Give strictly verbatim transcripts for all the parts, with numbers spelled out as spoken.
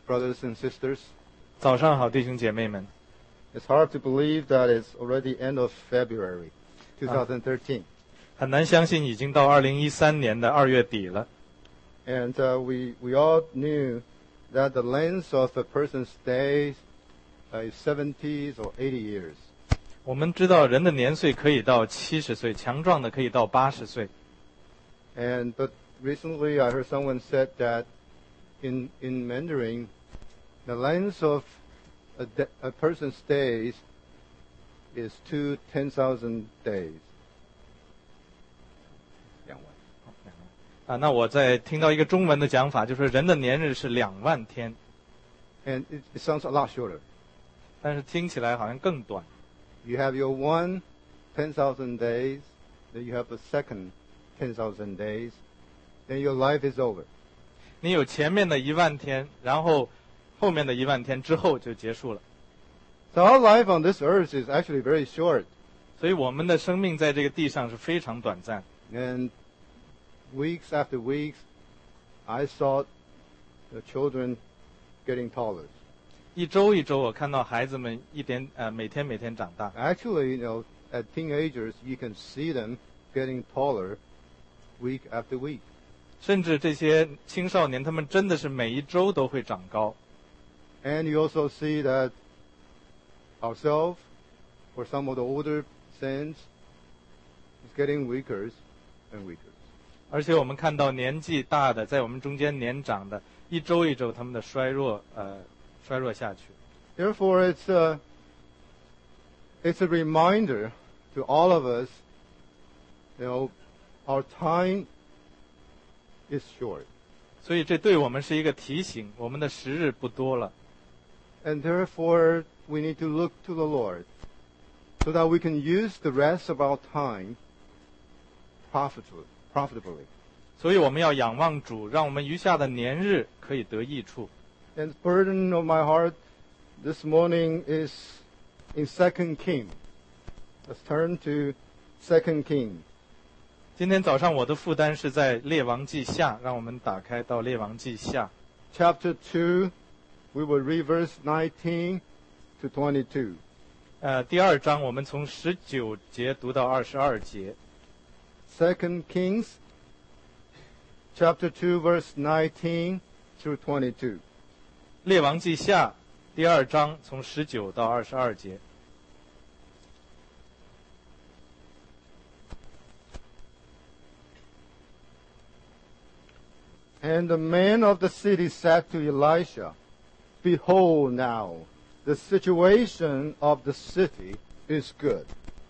brothers and sisters. 早上好，弟兄姐妹们。 It's hard to believe that it's already end of February, twenty thirteen. 很难相信已经到二零一三年的二月底了。 And uh, we we all knew that the length of a person's days uh, is seventies or eighty years. 我们知道人的年岁可以到七十岁，强壮的可以到八十岁。 And but recently I heard someone said that in in Mandarin, the length of a, de- a person's days is to ten thousand days. 两万。 啊，那我在听到一个中文的讲法，就是人的年日是两万天， And it, it sounds a lot shorter. 但是听起来好像更短。 You have your one ten thousand days, then you have a second ten thousand days, then your life is over. 你有前面的一万天，然后后面的一万天之后就结束了。 So our life on this earth is actually very short. 所以我们的生命在这个地上是非常短暂。 And weeks after weeks, I saw the children getting taller. 一周一周，我看到孩子们一点呃每天每天长大。 Actually, you know, at teenagers, you can see them getting taller week after week. 甚至这些青少年，他们真的是每一周都会长高。 And you also see that ourselves, or some of the older saints, is getting weaker and weaker. 而且我们看到年纪大的，在我们中间年长的，一周一周他们的衰弱，呃，衰弱下去。 Therefore, it's a, it's a reminder to all of us, you know, our time is short. 所以这对我们是一个提醒，我们的时日不多了。 And therefore, we need to look to the Lord so that we can use the rest of our time profitably. profitably. 所以我们要仰望主，让我们余下的年日可以得益处。 And the burden of my heart this morning is in Second King. Let's turn to Second King. 今天早上我的负担是在列王记下，让我们打开到列王记下 Chapter two, we will read verse nineteen to twenty-two. 呃，第二章我们从十九节读到二十二节。 Second Kings, chapter two, verse nineteen through twenty-two. 列王记下第二章从十九到二十二节。 And the man of the city said to Elisha, Behold now, the situation of the city is good,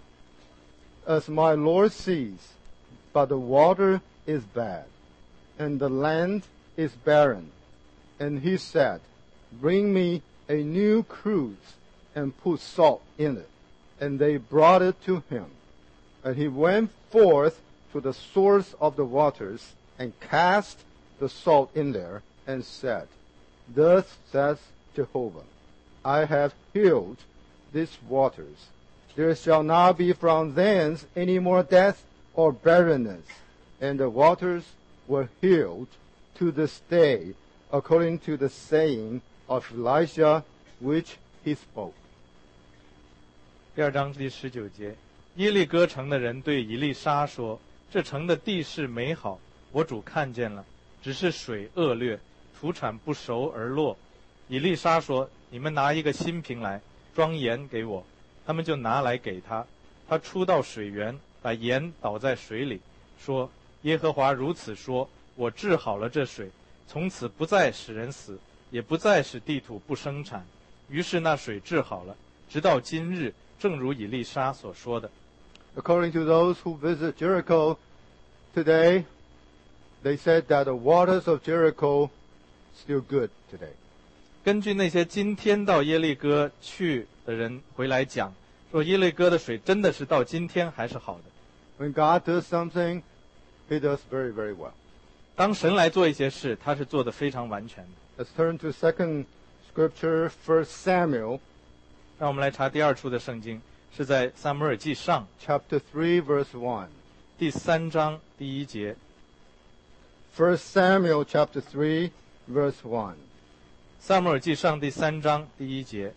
as my Lord sees, but the water is bad, and the land is barren. And he said, Bring me a new cruse, and put salt in it. And they brought it to him. And he went forth to the source of the waters, and cast the salt in there, and said, Thus says Jehovah, I have healed these waters. There shall not be from thence any more death or barrenness. And the waters were healed to this day, according to the saying of Elisha, which he spoke. 第二章第十九节，耶利哥城的人对以利沙说：“这城的地势美好，我主看见了，只是水恶劣，土产不熟而落。”以利沙说：“你们拿一个新瓶来，装盐给我。”他们就拿来给他。他出到水源，把盐倒在水里，说：“耶和华如此说，我治好了这水，从此不再使人死，也不再使地土不生产。”于是那水治好了，直到今日，正如以利沙所说的。 According to those who visit Jericho today, they said that the waters of Jericho still good today. 根据那些今天到耶利哥去的人回来讲，说耶利哥的水真的是到今天还是好的。 When God does something, He does very, very well. 当神来做一些事，他是做得非常完全的。 Let's turn to second scripture, First Samuel, 让我们来查第二处的圣经，是在撒母耳记上 chapter three, verse one. 第三章第一节。 First Samuel, chapter three, verse one. 撒母耳记上第三章第一节。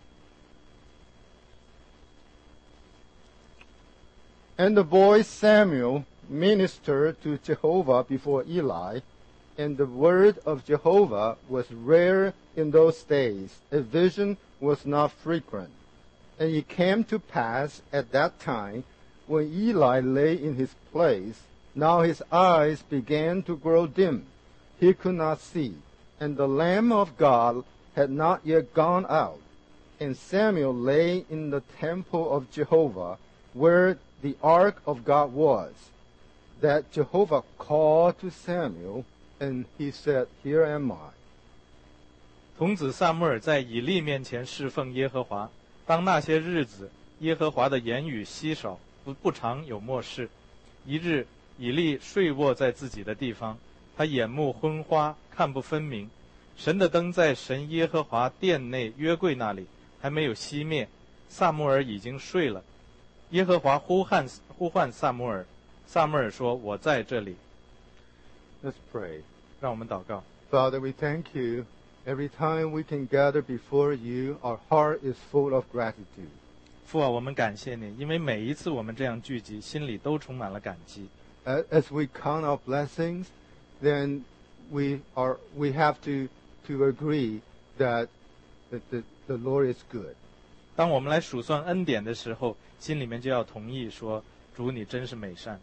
And the boy Samuel ministered to Jehovah before Eli, and the word of Jehovah was rare in those days. A vision was not frequent. And it came to pass at that time, when Eli lay in his place, now his eyes began to grow dim. He could not see, and the Lamb of God had not yet gone out. And Samuel lay in the temple of Jehovah, where the ark of God was. That Jehovah called to Samuel, and he said, Here am I. 童子撒母耳在以利面前侍奉耶和华。当那些日子，耶和华的言语稀少，不不常有默示。一日，以利睡卧在自己的地方，他眼目昏花，看不分明。神的灯在神耶和华殿内约柜那里还没有熄灭，撒母耳已经睡了。耶和华呼喊呼唤撒母耳，撒母耳说：“我在这里。” Let's pray. 让我们祷告。 Father, we thank you. Every time we can gather before you, our heart is full of gratitude. 父啊，我们感谢你，因为每一次我们这样聚集，心里都充满了感激。 As as we count our blessings, then we are we have to to agree that that the, the Lord is good. 当我们来数算恩典的时候，心里面就要同意说：“主，你真是美善，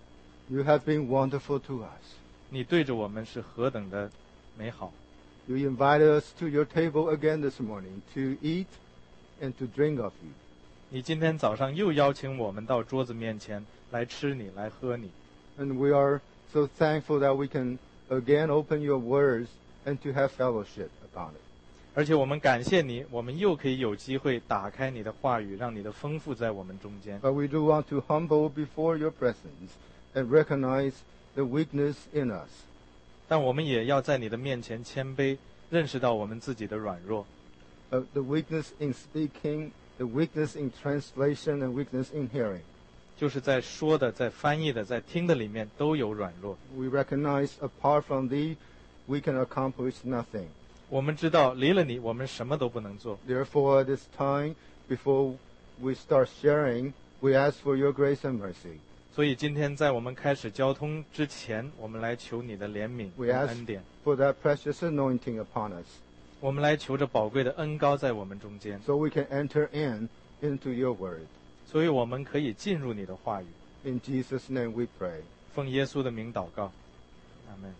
You have been wonderful to us. 你对着我们是何等的美好。” You invited us to your table again this morning to eat and to drink of you. 你今天早上又邀请我们到桌子面前来吃你，来喝你。 And we are so thankful that we can again open your words and to have fellowship upon it. 而且我们感谢你，我们又可以有机会打开你的话语，让你的丰富在我们中间。 But we do want to humble before your presence and recognize the weakness in us. 但我们也要在你的面前谦卑，认识到我们自己的软弱。 Uh, the weakness in speaking, the weakness in translation, and weakness in hearing. 就是在说的、在翻译的、在听的里面都有软弱。 We recognize apart from thee, we can accomplish nothing. 我们知道离了你，我们什么都不能做。 Therefore, at this time, before we start sharing, we ask for your grace and mercy. 所以今天在我们开始交通之前，我们来求你的怜悯 We 和 ask 恩典， for that precious anointing upon us, 我们来求着宝贵的恩膏在我们中间， so we can enter in into your word. 所以我们可以进入你的话语。 In Jesus' name we pray. 奉耶稣的名祷告，阿门。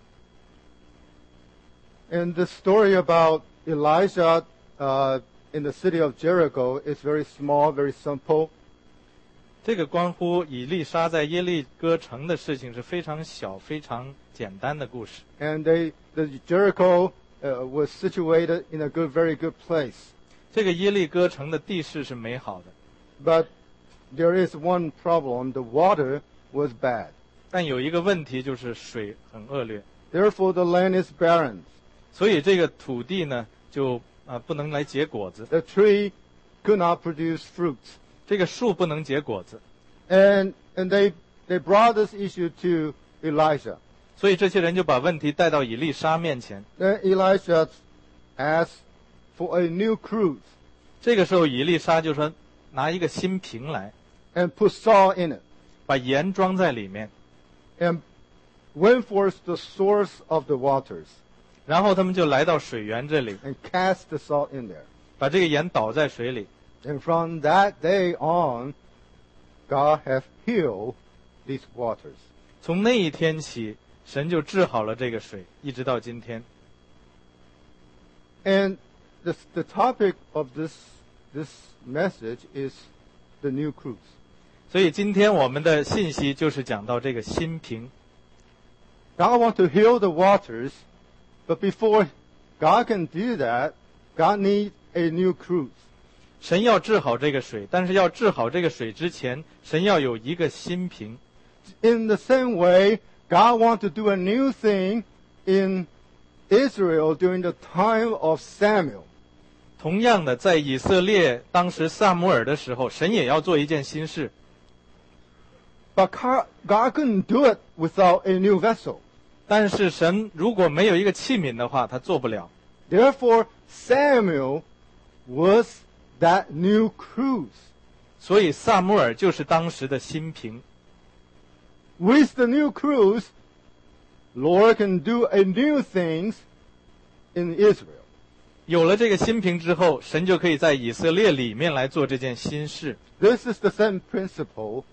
And the story about Elijah uh, in the city of Jericho is very small, very simple. 这个关乎以利沙在耶利哥城的事情是非常小、非常简单的故事。 And they, the Jericho uh, was situated in a good, very good place. 这个耶利哥城的地势是美好的， But there is one problem. The water was bad. 但有一个问题就是水很恶劣， Therefore, the land is barren. 所以这个土地呢就啊、呃、不能来结果子， The tree could not produce fruit. 这个树不能结果子， And, and they, they brought this issue to Elijah. 所以这些人就把问题带到以利沙面前。 Then Elijah asked for a new cruse 这个时候以利沙就说拿一个新瓶来， and put salt in it. 把盐装在里面， And went forth the source of the waters 然后他们就来到水源这里， and cast the salt in there. 把这个盐倒在水里。 And from that day on, God hath healed these waters. 从那一天起，神就治好了这个水，一直到今天。 And the, the topic of this, this message is the new cruse. 所以今天我们的信息就是讲到这个新瓶。 God wants to heal the waters, but before God can do that, God needs a new cruse. 神要治好这个水，但是要治好这个水之前，神要有一个新瓶。 In the same way, God wants to do a new thing in Israel during the time of Samuel. 同样的，在以色列当时撒母耳的时候，神也要做一件新事。 But God couldn't do it without a new vessel. 但是神如果没有一个器皿的话，他做不了。 Therefore, Samuel was that new cruse. 所以撒母耳就是当时的新瓶。 With the new cruse, Lord can do a new things in Israel. 有了这个新瓶之后，神就可以在以色列里面来做这件新事。 This is the same principle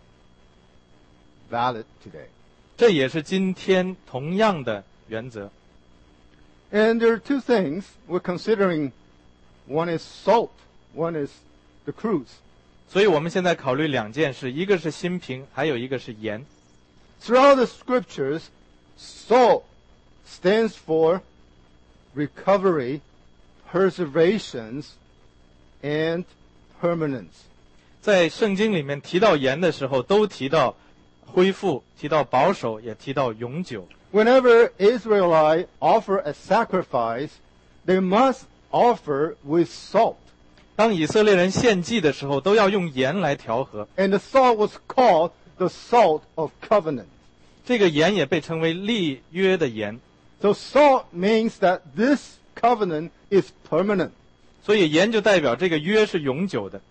valid today. 这也是今天同样的原则。 And there are two things we're considering. One is salt, one is the cruse. 所以我们现在考虑两件事，一个是新瓶，还有一个是盐。 Throughout the scriptures, salt stands for recovery, preservations, and permanence. 在圣经里面提到盐的时候，都提到恢复，提到保守，也提到永久。 Whenever Israelites offer a sacrifice, they must offer with salt. 当以色列人献祭的时候，都要用盐来调和。 And the salt was called the salt of covenant. 这个盐也被称为立约的盐。 So salt means that this covenant is permanent. 所以盐就代表这个约是永久的。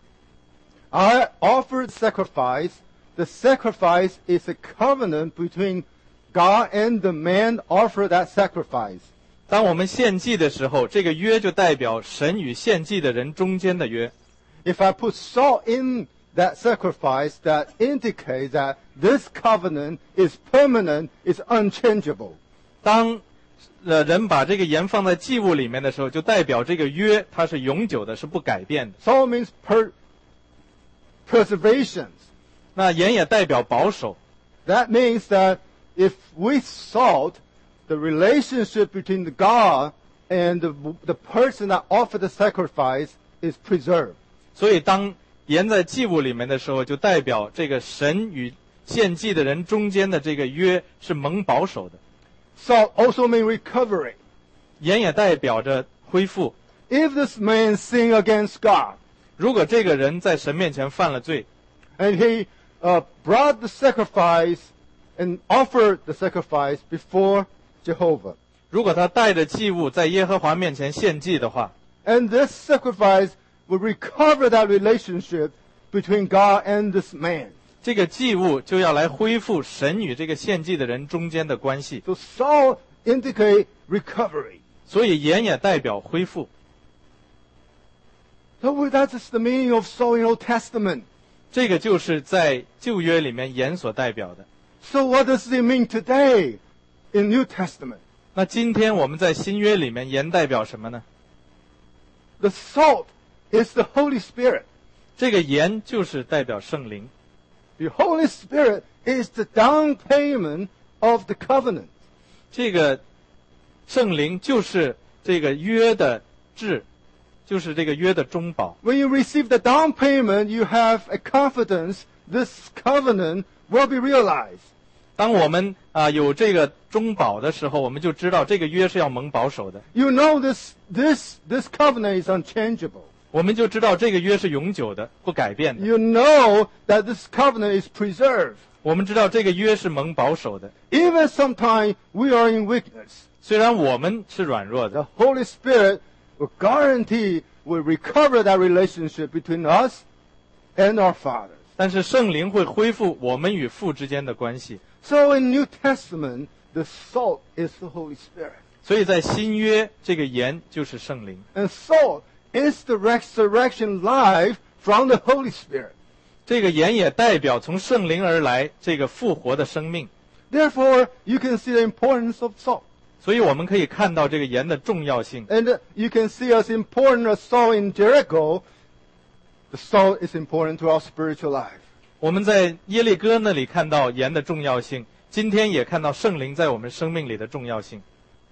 I offered sacrifice. The sacrifice is a covenant between God and the man offered that sacrifice. 当我们献祭的时候，这个约就代表神与献祭的人中间的约。 If I put salt in that sacrifice, that indicates that this covenant is permanent, is unchangeable. 当呃人把这个盐放在祭物里面的时候，就代表这个约它是永久的，是不改变的。 Salt means per, preservations. 那盐也代表保守。 That means that if with salt, the relationship between the God and the, the person that offered the sacrifice is preserved. 所以当盐在祭物里面的时候，就代表这个神与献祭的人中间的这个约是蒙保守的。 Salt also means recovery. 盐也代表着恢复。 If this man sinned against God, 如果这个人在神面前犯了罪， and he uh, brought the sacrifice and offered the sacrifice before Jehovah, 如果他带着祭物在耶和华面前献祭的话， and this sacrifice will recover that relationship between God and this man. 这个祭物就要来恢复神与这个献祭的人中间的关系。 So salt indicates recovery. 所以盐也代表恢复。 So that is the meaning of salt in Old Testament. 这个就是在旧约里面盐所代表的。 So what does it mean today in New Testament? 那今天我们在新约里面盐代表什么呢？ The salt is the Holy Spirit. 这个盐就是代表圣灵。 The Holy Spirit is the down payment of the covenant. 这个圣灵就是这个约的质，就是这个约的中保。 When you receive the down payment, you have a confidence this covenant will be realized. 当我们啊、呃、有这个中保的时候，我们就知道这个约是要蒙保守的。 You know this, this, this covenant is unchangeable. 我们就知道这个约是永久的，不改变的。 You know that this covenant is preserved. 我们知道这个约是蒙保守的。 Even sometimes we are in weakness. 虽然我们是软弱的， The Holy Spirit will guarantee will recover that relationship between us and our Father. 但是圣灵会恢复我们与父之间的关系。 So in New Testament, the salt is the Holy Spirit. 所以在新约，这个盐就是圣灵。 And salt is the resurrection life from the Holy Spirit. 这个盐也代表从圣灵而来这个复活的生命。 Therefore, you can see the importance of salt. 所以我们可以看到这个盐的重要性。 And you can see as important as salt in Jericho, the salt is important to our spiritual life. 我们在耶利哥那里看到盐的重要性，今天也看到圣灵在我们生命里的重要性。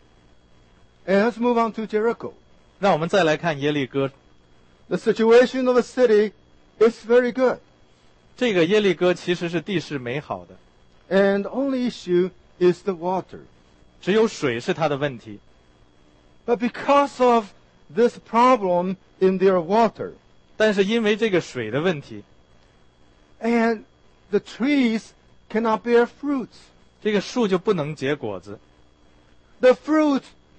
And let's move on to Jericho. 让我们再来看耶利哥。 The situation of the city is very good. 这个耶利哥其实是地势美好的， And the only issue is the water. 只有水是它的问题。 But because of this problem in their water, 但是因为这个水的问题， and the trees cannot bear fruits. 这个树就不能结果子。 The fruit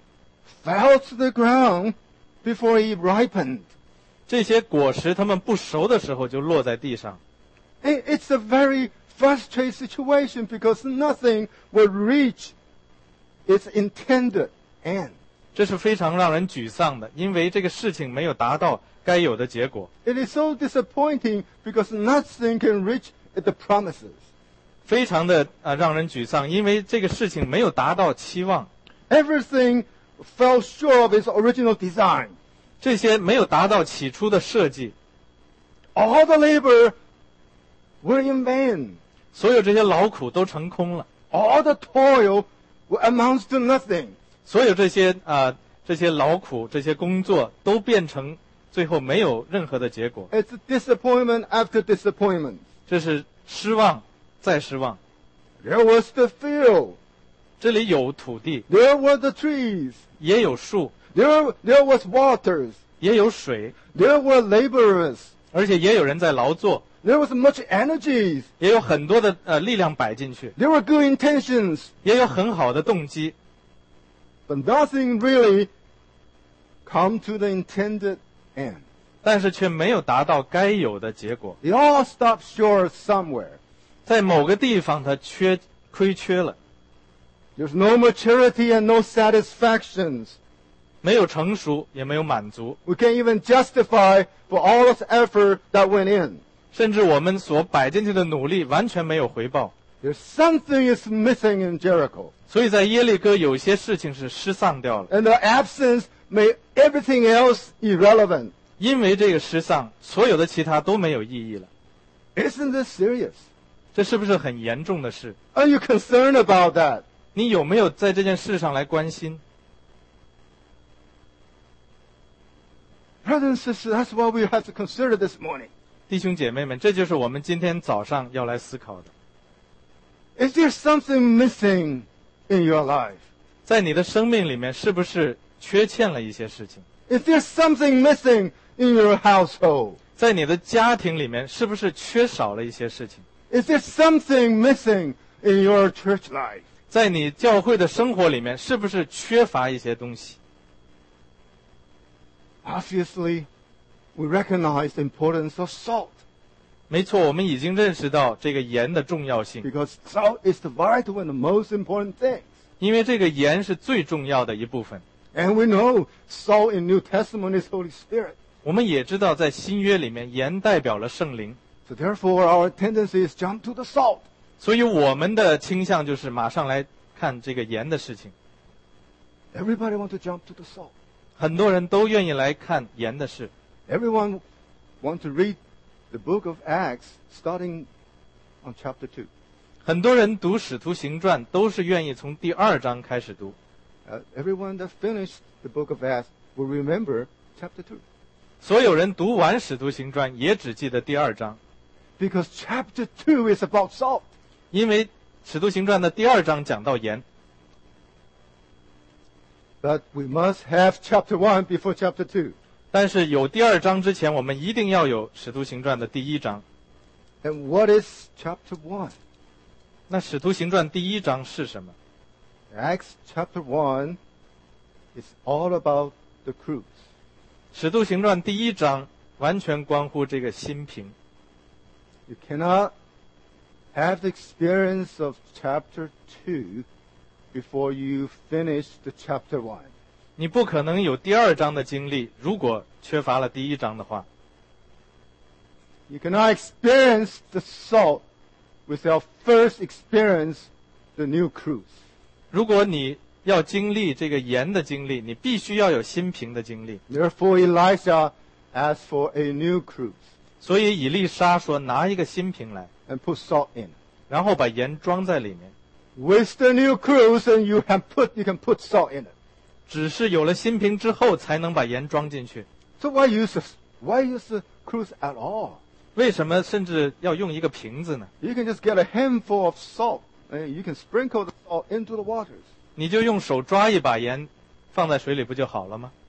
fell to the ground before it ripened. 这些果实它们不熟的时候就落在地上。 It- It's a very frustrating situation because nothing will reach its intended end. 这是非常让人沮丧的，因为这个事情没有达到该有的结果。 It is so disappointing because nothing can reach the promises. 非常的啊、呃、让人沮丧，因为这个事情没有达到期望， Everything fell short of its original design. 这些没有达到起初的设计， All the labor were in vain. 所有这些劳苦都成空了， All the toil amounts to nothing. 所有这些啊、呃、这些劳苦这些工作都变成最后没有任何的结果， It's disappointment after disappointment. 这是失望再失望。 There was the field. 这里有土地， There were the trees. 也有树， There, there was waters. 也有水， There were laborers. 而且也有人在劳作， There was much energy. 也有很多的呃力量摆进去， There were good intentions. 也有很好的动机， But nothing really come to the intended end. 但是却没有达到该有的结果。 It all stopped short somewhere. 在某个地方它缺亏缺了， There's no maturity and no satisfactions. 没有成熟，也没有满足， We can't even justify for all this effort that went in. 甚至我们所摆进去的努力完全没有回报。 There's something is missing in Jericho. 所以在耶利哥有些事情是失丧掉了， And the absence made everything else irrelevant. 因为这个失丧，所有的其他都没有意义了。 Isn't this serious? 这是不是很严重的事？ Are you concerned about that? 你有没有在这件事上来关心？ Brothers and sisters, that's what we have to consider this morning. 弟兄姐妹们，这就是我们今天早上要来思考的。 Is there something missing in your life? 在你的生命里面，是不是缺欠了一些事情？ Is there something missing in your household? 在你的家庭里面，是不是缺少了一些事情？ Is there something missing in your church life? 在你教会的生活里面，是不是缺乏一些东西？ Obviously, we recognize the importance of salt 没错，我们已经认识到这个盐的重要性， because salt is the vital and the most important thing. 因为这个盐是最重要的一部分。 And we know salt in New Testament is Holy Spirit. 我们也知道，在新约里面，盐代表了圣灵， So therefore, our tendency is jump to the salt. 所以我们的倾向就是马上来看这个盐的事情。 Everybody want to jump to the salt. 很多人都愿意来看盐的事， Everyone want to read the book of Acts starting on chapter two. 很多人读《使徒行传》都是愿意从第二章开始读。 Uh, everyone that finished the book of Acts will remember chapter two. 所有人读完《使徒行传》也只记得第二章， Because chapter two is about salt. 因为《使徒行传》的第二章讲到盐。 But we must have chapter one before chapter two. 但是有第二章之前，我们一定要有《使徒行传》的第一章。 And what is chapter one? 那《使徒行传》第一章是什么？ Acts chapter one is all about the cruise. 《使徒行传》第一章完全关乎这个心平。 You cannot have the experience of chapter two before you finish the chapter one. 你不可能有第二章的经历，如果缺乏了第一章的话。 You cannot experience the salt without first experience the new cruise. 如果你要经历这个盐的经历，你必须要有心平的经历。 Therefore, Elisha asked for a new cruise 所以以利沙说：“拿一个新瓶来， and put salt in. 然后把盐装在里面。 With the new cruise, and you can put you can put salt in it. 只是有了新瓶之后，才能把盐装进去。 So why use a, why use the cruise at all? 为什么甚至要用一个瓶子呢？ You can just get a handful of salt and you can sprinkle the salt into the waters. 你就用手抓一把盐，放在水里不就好了吗？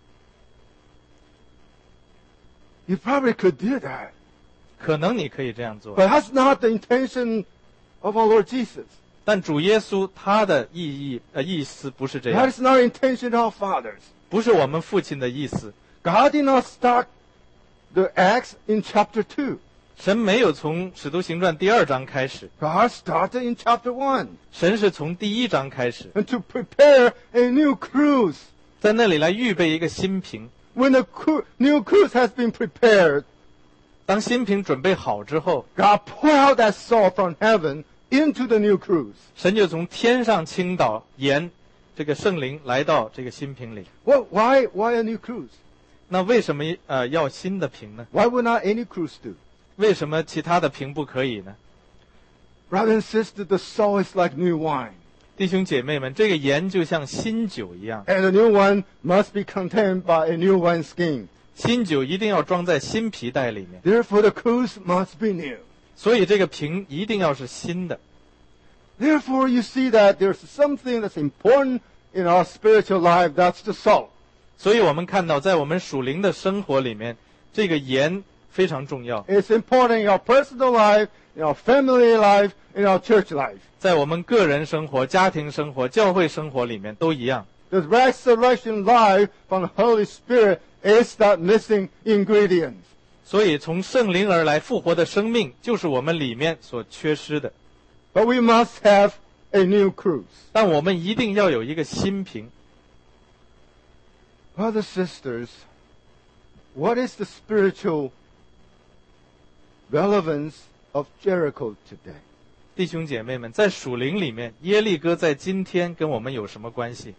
You probably could do that, 可能你可以这样做， but that's not the intention of our Lord Jesus. 但主耶稣他的意义呃意思不是这 That 样， is not intention of fathers. 不是我们父亲的意思。 God did not start the Acts in chapter two. 神没有从使徒行传第二章开始， God started in chapter one. 神是从第一章开始， And to prepare a new cruise. 在那里来预备一个新瓶。 When the cru- new cruise has been prepared, 当新瓶准备好之后， God poured out that salt from heaven into the new cruise. 神就从天上倾倒盐，这个圣灵来到这个新瓶里。 Well, why, why a new cruise? 那为什么呃要新的瓶呢？ Why would not any cruise do? 为什么其他的瓶不可以呢？ Brother and sister, the salt is like new wine. 弟兄姐妹们，这个盐就像新酒一样， And the new wine must be contained by a new wine skin. 新酒一定要装在新皮袋里面， Therefore, the cruise must be new. 所以这个瓶一定要是新的。 Therefore, you see that there's something that's important in our spiritual life. That's the salt. 所以我们看到，在我们属灵的生活里面，这个盐非常重要。 It's important in our personal life, in our family life, in our church life. 在我们个人生活、家庭生活、教会生活里面都一样。 The resurrection life from the Holy Spirit is that missing ingredient. 所以，从圣灵而来复活的生命，就是我们里面所缺失的。 But we must have a new cruise. 但我们一定要有一个新瓶。 Brothers, sisters, what is the spiritual relevance of Jericho today? 弟兄姐妹们，在属灵里面，耶利哥在今天跟我们有什么关系？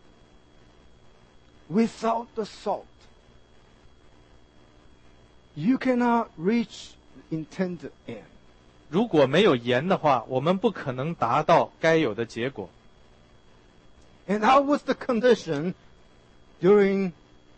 Without the salt, you cannot reach the intended end. 如果没有盐的话，我们不可能达到该有的结果。 And that was the condition during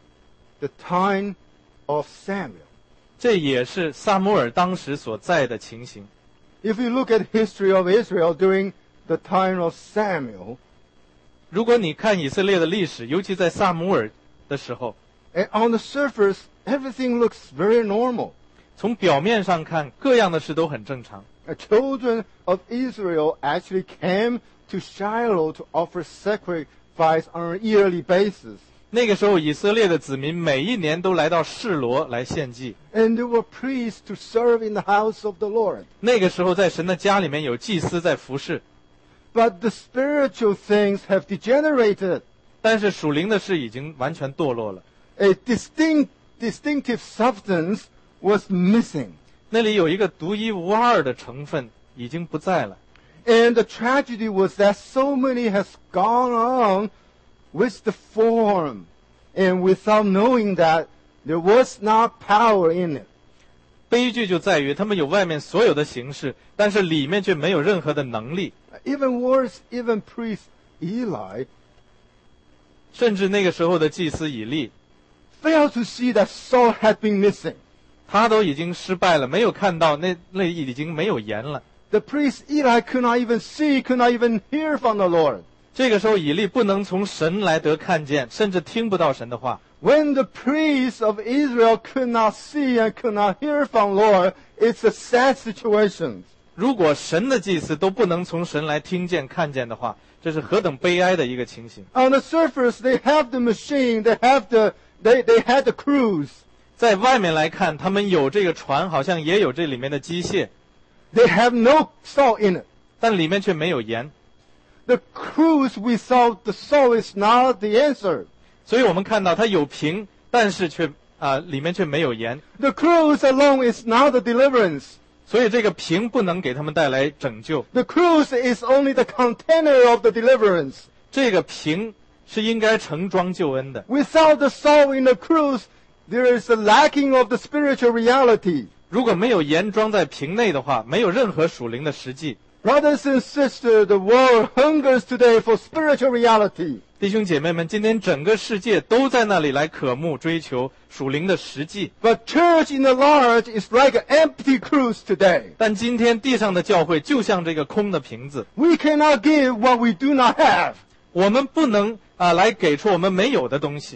the time of Samuel. 这也是撒母耳当时所在的情形。 If you look at history of Israel during the time of Samuel, 如果你看以色列的历史，尤其在撒母耳的时候， and on the surface, everything looks very normal. 从表面上看，各样的事都很正常。 The children of Israel actually came to Shiloh to offer sacrifice on an yearly basis. 那个时候，以色列的子民每一年都来到示罗来献祭。 And there were priests to serve in the house of the Lord. 那个时候，在神的家里面有祭司在服侍， But the spiritual things have degenerated. 但是属灵的事已经完全堕落了。 A distinct, distinctive substance was missing. 那里有一个独一无二的成分已经不在了。 And the tragedy was that so many has gone on with the form, and without knowing that there was not power in it. 悲剧就在于他们有外面所有的形式，但是里面却没有任何的能力。 Even worse, even priest Eli 甚至那个时候的祭司以利， failed to see that salt had been missing. 他都已经失败了，没有看到那那已经没有盐了。 The priest Eli could not even see, could not even hear from the Lord. 这个时候，以利不能从神来得看见，甚至听不到神的话。 When the priests of Israel could not see and could not hear from Lord, it's a sad situation. 如果神的祭司都不能从神来听见、看见的话，这是何等悲哀的一个情形！ On the surface, they have the machine, they have the, they, they had the crews. 在外面来看，他们有这个船，好像也有这里面的机械， They have no salt in it. 但里面却没有盐。 The cruise without the salt is not the answer. 所以我们看到它有瓶，但是却啊、里面却没有盐。 The cruise alone is not the deliverance. 所以这个瓶不能给他们带来拯救， The cruise is only the container of the deliverance. 这个瓶是应该盛装救恩的。 Without the salt in the cruise, there is a lacking of the spiritual reality. 如果没有盐装在瓶内的话，没有任何属灵的实际。 Brothers and sisters, the world hungers today for spiritual reality. 弟兄姐妹们，今天整个世界都在那里来渴慕、追求属灵的实际。 But church in the large is like an empty cruise today. 但今天地上的教会就像这个空的瓶子， We cannot give what we do not have. 我们不能啊、来给出我们没有的东西。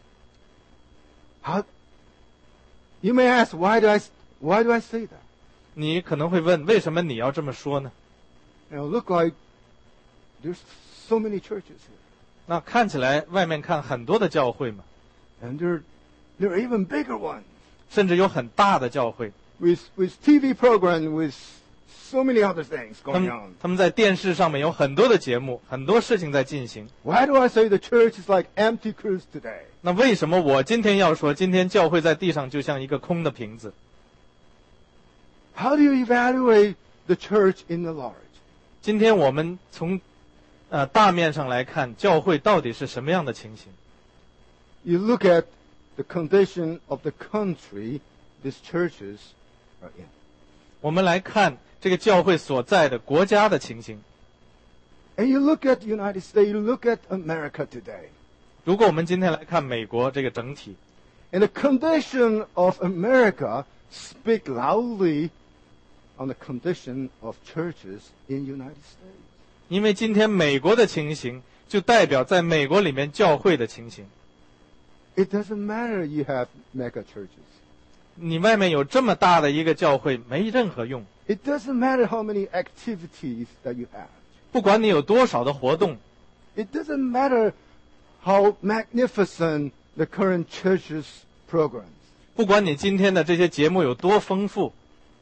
How? You may ask, why do I, why do I say that? 你可能会问，为什么你要这么说呢？ You know, look like there's so many churches here. 那看起来外面看很多的教会嘛， And there, there are even bigger ones 甚至有很大的教会， with, with T V program, with so many other things 他 going 们 on. 他们在电视上面有很多的节目，很多事情在进行。 Why do I say the church is like empty cruise today? 那为什么我今天要说，今天教会在地上就像一个空的瓶子？ How do you evaluate the church in the large? 今天我们从呃大面上来看，教会到底是什么样的情形？ You look at the condition of the country these churches are in. 我们来看这个教会所在的国家的情形。 And you look at the United States, you look at America today. 如果我们今天来看美国这个整体， And the condition of America speak loudly on the condition of churches in the United States. 因为今天美国的情形，就代表在美国里面教会的情形。 It doesn't matter you have mega churches. 你外面有这么大的一个教会，没任何用。 It doesn't matter how many activities that you have. 不管你有多少的活动， It doesn't matter how magnificent the current church's programs. 不管你今天的这些节目有多丰富，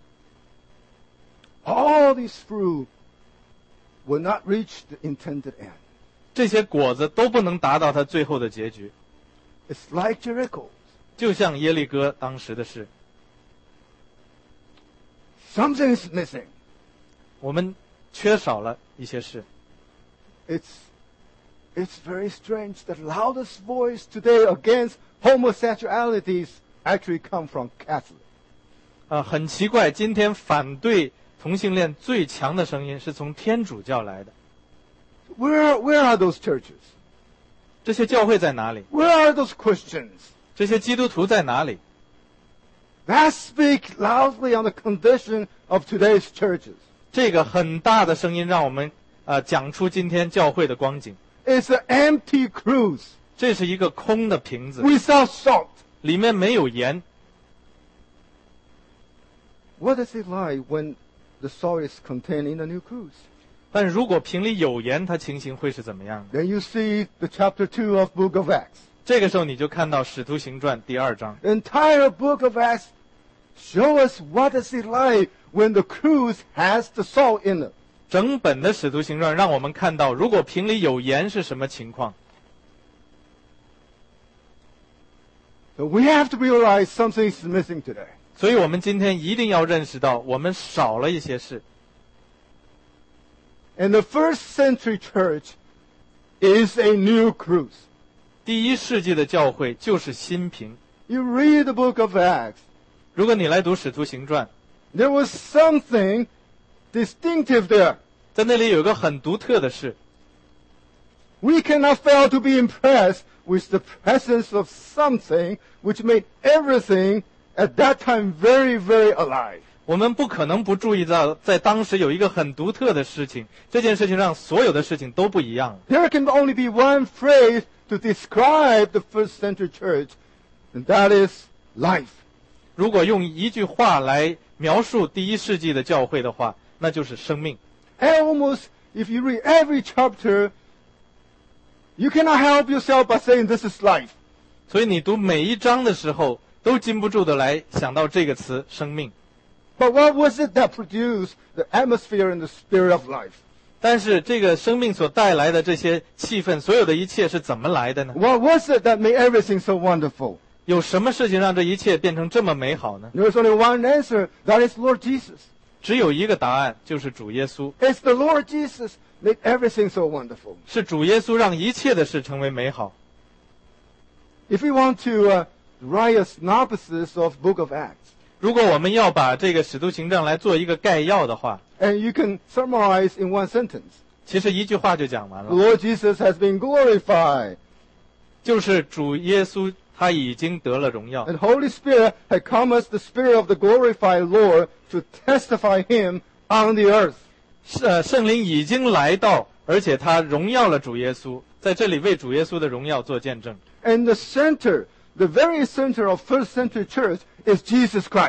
All these fruit will not reach the intended end. 这些果子都不能达到它最后的结局。 It's like Jericho. 就像耶利哥当时的事， Something is missing. 我们缺少了一些事。 It's, it's very strange that loudest voice today against homosexualities actually come from Catholic. 啊、很奇怪，今天反对同性恋最强的声音是从天主教来的。 Where, where are those churches? 这些教会在哪里？ Where are those Christians 这些基督徒在哪里？ that speak loudly on the condition of today's churches? 这个很大的声音让我们呃讲出今天教会的光景。 It's an empty cruise 这是一个空的瓶子， without salt. 里面没有盐。 What is it like when the salt is contained in a new cruise? 但如果瓶里有盐，它情形会是怎么样的？ Then you see the chapter two of Book of Acts. 这个时候你就看到《使徒行传》第二章， The entire book of Acts show us what is it like when the cruise has the salt in it. 整本的《使徒行传》让我们看到，如果瓶里有盐是什么情况。 So we have to realize something is missing today. 所以我们今天一定要认识到，我们少了一些事。 And the first century church is a new cruise. 第一世纪的教会就是新瓶。 You read the book of Acts. 如果你来读《使徒行传》， There was something distinctive there. 在那里有一个很独特的事， We cannot fail to be impressed with the presence of something which made everything at that time very, very alive. 我们不可能不注意到，在当时有一个很独特的事情，这件事情让所有的事情都不一样。 There can only be one phrase to describe the first century church, and that is life. 如果用一句话来描述第一世纪的教会的话，那就是生命。 And almost, if you read every chapter, you cannot help yourself by saying this is life. 所以你读每一章的时候，都禁不住的来想到这个词“生命”。 But what was it that produced the atmosphere and the spirit of life? 但是这个生命所带来的这些气氛，所有的一切是怎么来的呢？ What was it that made everything so wonderful? 有什么事情让这一切变成这么美好呢？ There's only one answer, that is Lord Jesus. 只有一个答案，就是主耶稣。 It's the Lord Jesus made everything so wonderful. 是主耶稣让一切的事成为美好。 If we want to uh, write a synopsis of Book of Acts, 如果我们要把这个使徒行传来做一个概要的话， and you can summarize in one sentence, 其实一句话就讲完 the 了， Lord Jesus has been glorified, 就是主耶稣他已经得了荣耀， and Holy Spirit had come as the Spirit of the glorified Lord to testify Him on the earth. 呃，圣灵已经来到，而且他荣耀了主耶稣，在这里为主耶稣的荣耀做见证。 And the center, the very center of first century church is Jesus Christ.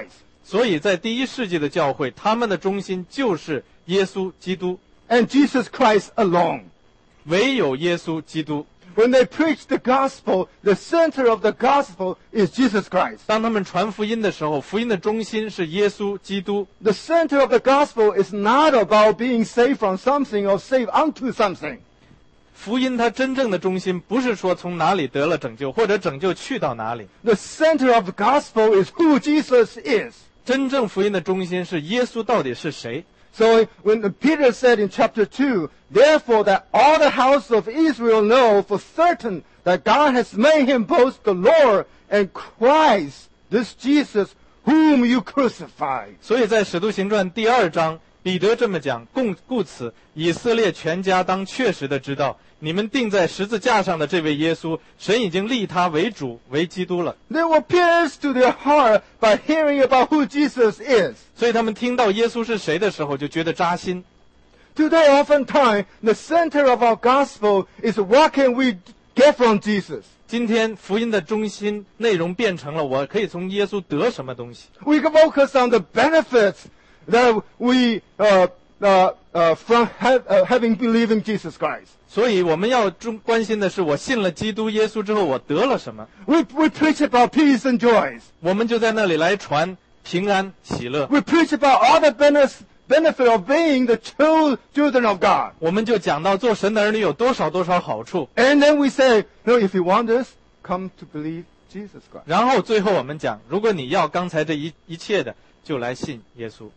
所以在第一世纪的教会，他们的中心就是耶稣基督， and Jesus Christ alone. 唯有耶稣基督。 When they preach the gospel, the center of the gospel is Jesus Christ. 当他们传福音的时候，福音的中心是耶稣基督。 The center of the gospel is not about being saved from something or saved unto something. 福音它真正的中心不是说从哪里得了拯救，或者拯救去到哪里。 The center of the gospel is who Jesus is. 真正福音的中心是耶稣到底是谁。 So when Peter said in chapter two, therefore that all the house of Israel know for certain that God has made him both the Lord and Christ, this Jesus whom you crucified. 所以在使徒行传第二章，彼得这么讲，故故此以色列全家当确实的知道，你们钉在十字架上的这位耶稣，神已经立他为主为基督了。 They were pierced to their heart by hearing about who Jesus is. 所以他们听到耶稣是谁的时候，就觉得扎心。 Today, oftentimes, the center of our gospel is what can we get from Jesus. 今天福音的中心内容变成了我可以从耶稣得什么东西。 We can focus on the benefits that we uh, uh, uh, from ha- uh, having believed in Jesus Christ. 所以我们要中关心的是，我信了基督耶稣之后，我得了什么？ We, we preach about peace and joys. 我们就在那里来传平安喜乐。 We preach about all the benefits benefit of being the true children of God. 我们就讲到做神的儿女有多少多少好处。 And then we say, no, if you want this, come to believe Jesus Christ. 然后最后我们讲，如果你要刚才这一一切的，就来信耶稣。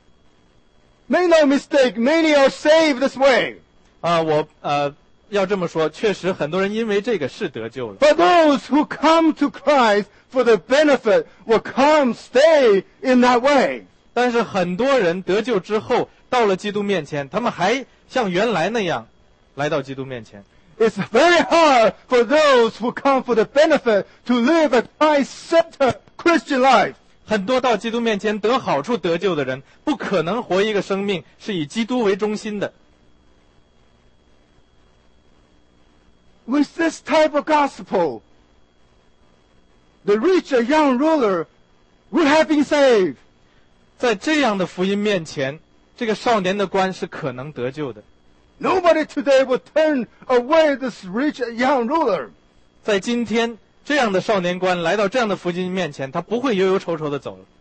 Make no mistake, many are saved this way. 啊、我呃要这么说，确实很多人因为这个是得救了。 But those who come to Christ for the benefit will come, stay in that way. 但是很多人得救之后，到了基督面前，他们还像原来那样来到基督面前。 It's very hard for those who come for the benefit to live a Christ-centered Christian life. 很多到基督面前得好处得救的人，不可能活一个生命是以基督为中心的。 With this type of gospel, the rich and young ruler would have been saved. 在这样的福音面前，这个少年的官是可能得救的。 Nobody today would turn away this rich and young ruler. 在今天，这样的少年官来到这样的福音面前，他不会忧忧愁愁的走了。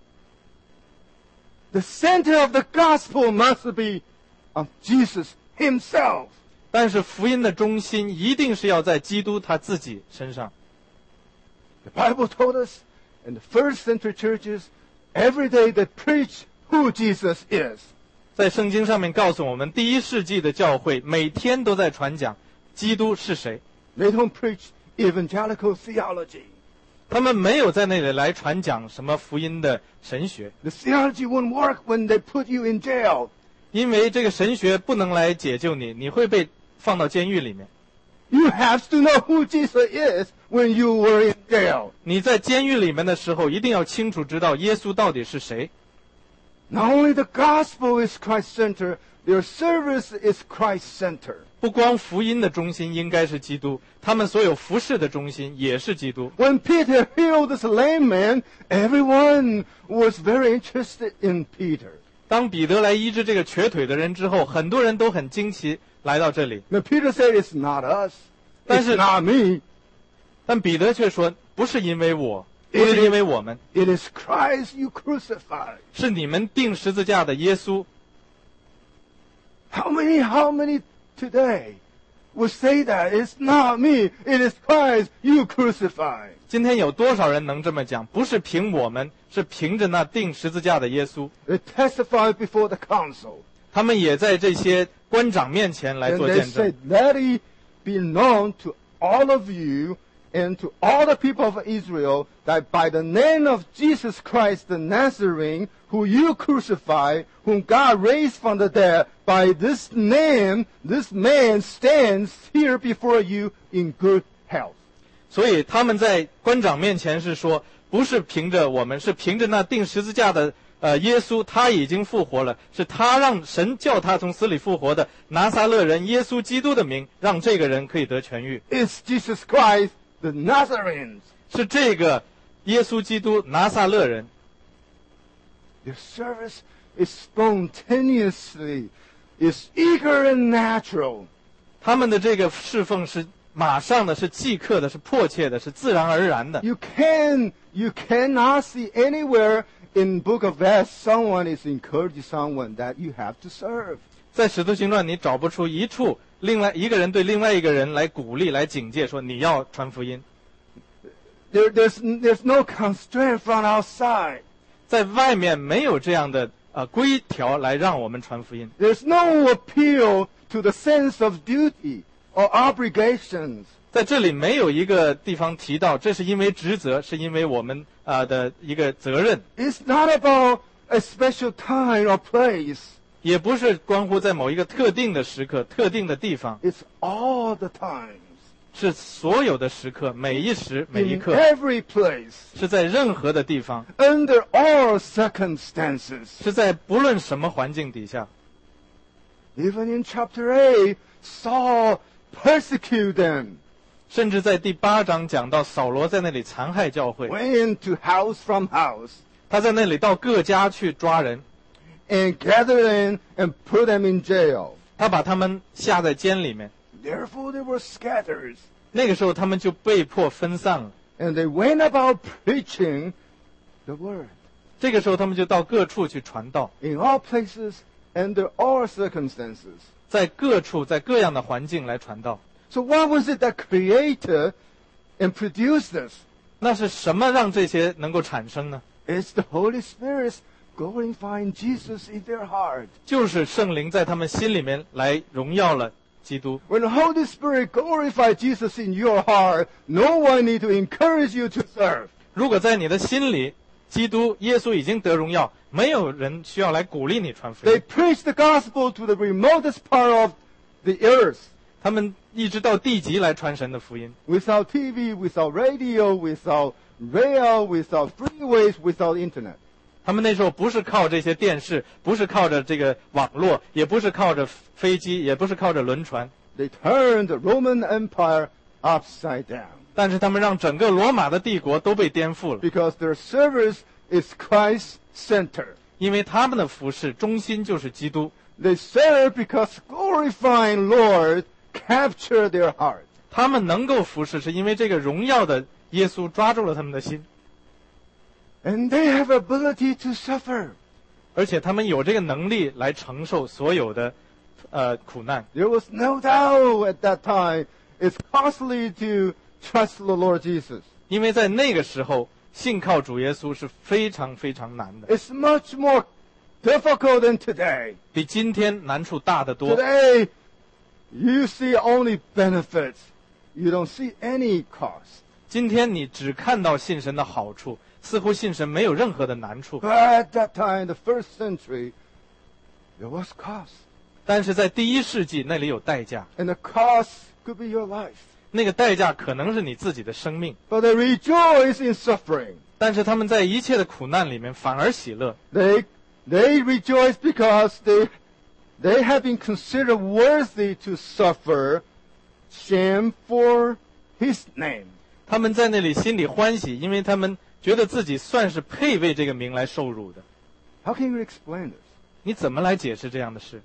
The center of the gospel must be of Jesus himself. 但是福音的中心一定是要在基督他自己身上。 The Bible told us in the first century churches, every day they preach who Jesus is. 在圣经上面告诉我们，第一世纪的教会每天都在传讲基督是谁。 They don't preach evangelical theology. 他们没有在那里来传讲什么福音的神学， The theology won't work when they put you in jail. 因为这个神学不能来解救你，你会被放到监狱里面。 You have to know who Jesus is when you were in jail. 你在监狱里面的时候，一定要清楚知道耶稣到底是谁。 Not only the gospel is Christ-centered, their service is Christ-centered. 不光福音的中心应该是基督，他们所有服侍的中心也是基督。 When Peter healed this lame man, everyone was very interested in Peter. 当彼得来医治这个瘸腿的人之后，很多人都很惊奇来到这里。 Now Peter said, it's not us. 但 It's 是 not me. 但彼得却说，不是因为我，不是因为我们， It is Christ you crucified. 是你们钉十字架的耶稣。 How many, how many today would say that? It's not me. It is Christ you crucified. 今天有多少人能这么讲？不是凭我们，是凭着那钉十字架的耶稣。 They testified before the council. 他们也在这些官长面前来 And 做 they 见证 said, let it be known to all of you and to all the people of Israel that by the name of Jesus Christ the Nazarene, who you crucified, whom God raised from the dead, by this name, this man stands here before you in good health. 所以他们在官长面前是说，不是凭着我们，是凭着那钉十字架的呃耶稣，他已经复活了，是他让神叫他从死里复活的拿撒勒人耶稣基督的名，让这个人可以得痊愈。 It's Jesus Christ, the Nazarene. 是这个耶稣基督拿撒勒人。 Their service is spontaneously, is eager and natural. 他们的这个侍奉是马上的，是即刻的，是迫切的，是自然而然的。 You can, you cannot see anywhere in Book of Acts someone is encouraging someone that you have to serve. 在使徒行传你找不出一处另外一个人对另外一个人来鼓励、来警戒，说你要传福音。 There, there's, there's no constraint from outside. 在外面没有这样的呃规条来让我们传福音。 There's no appeal to the sense of duty or obligations. 在这里没有一个地方提到，这是因为职责，是因为我们啊、呃、的一个责任。 It's not about a special time or place. 也不是关乎在某一个特定的时刻、特定的地方， It's all the times. 是所有的时刻，每一时每一 In 刻， every place. 是在任何的地方， Under all circumstances. 是在不论什么环境底下。 Even in chapter eight, Saul persecuted them. 甚至在第八章讲到扫罗在那里残害教会， Went to house from house. 他在那里到各家去抓人， And gathered them and put them in jail. 他把他们下在监里面。 Therefore they were scattered. 那个时候他们就被迫分散了。 And they went about preaching the word. 这个时候他们就到各处去传道， In all places, under all circumstances. 在各处在各样的环境来传道。 So what was it that created and produced this? 那是什么让这些能够产生呢？ It's the Holy Spirit glorifying Jesus in their heart. 就是圣灵在他们心里面来荣耀了基督。 When the Holy Spirit glorifies Jesus in your heart, no one need to encourage you to serve. 如果在你的心里，基督耶稣已经得荣耀，没有人需要来鼓励你传福 They 音。 preach the gospel to the remotest part of the earth. 他们一直到地极来传神的福音， Without T V, without radio, without rail, without freeways, without internet. 他们那时候不是靠这些电视，不是靠着这个网络，也不是靠着飞机，也不是靠着轮船， They turned the Roman Empire upside down 但是他们让整个罗马的帝国都被颠覆了， because their service is Christ-centered. 因为他们的服饰中心就是基督。 They serve because glorifying Lord captured their heart. 他们能够服侍，是因为这个荣耀的耶稣抓住了他们的心， And they have ability to suffer. 而且他们有这个能力来承受所有的呃苦难。 There was no doubt at that time it's costly to trust the Lord Jesus. 因为在那个时候，信靠主耶稣是非常非常难的， It's much more difficult than today. 比今天难处大得多。 Today, you see only benefits. You don't see any cost. 今天你只看到信神的好处，似乎信神没有任何的难处。 But at that time, the first century, there was cost. 但是在第一世纪，那里有代价， And the cost could be your life. 那个代价可能是你自己的生命。 But they rejoice in suffering. 但是他们在一切的苦难里面反而喜乐， They, they rejoice because they, they have been considered worthy to suffer shame for His name. 他们在那里心里欢喜，因为他们觉得自己算是配为这个名来受辱的。 How can you explain this? 你怎么来解释这样的事？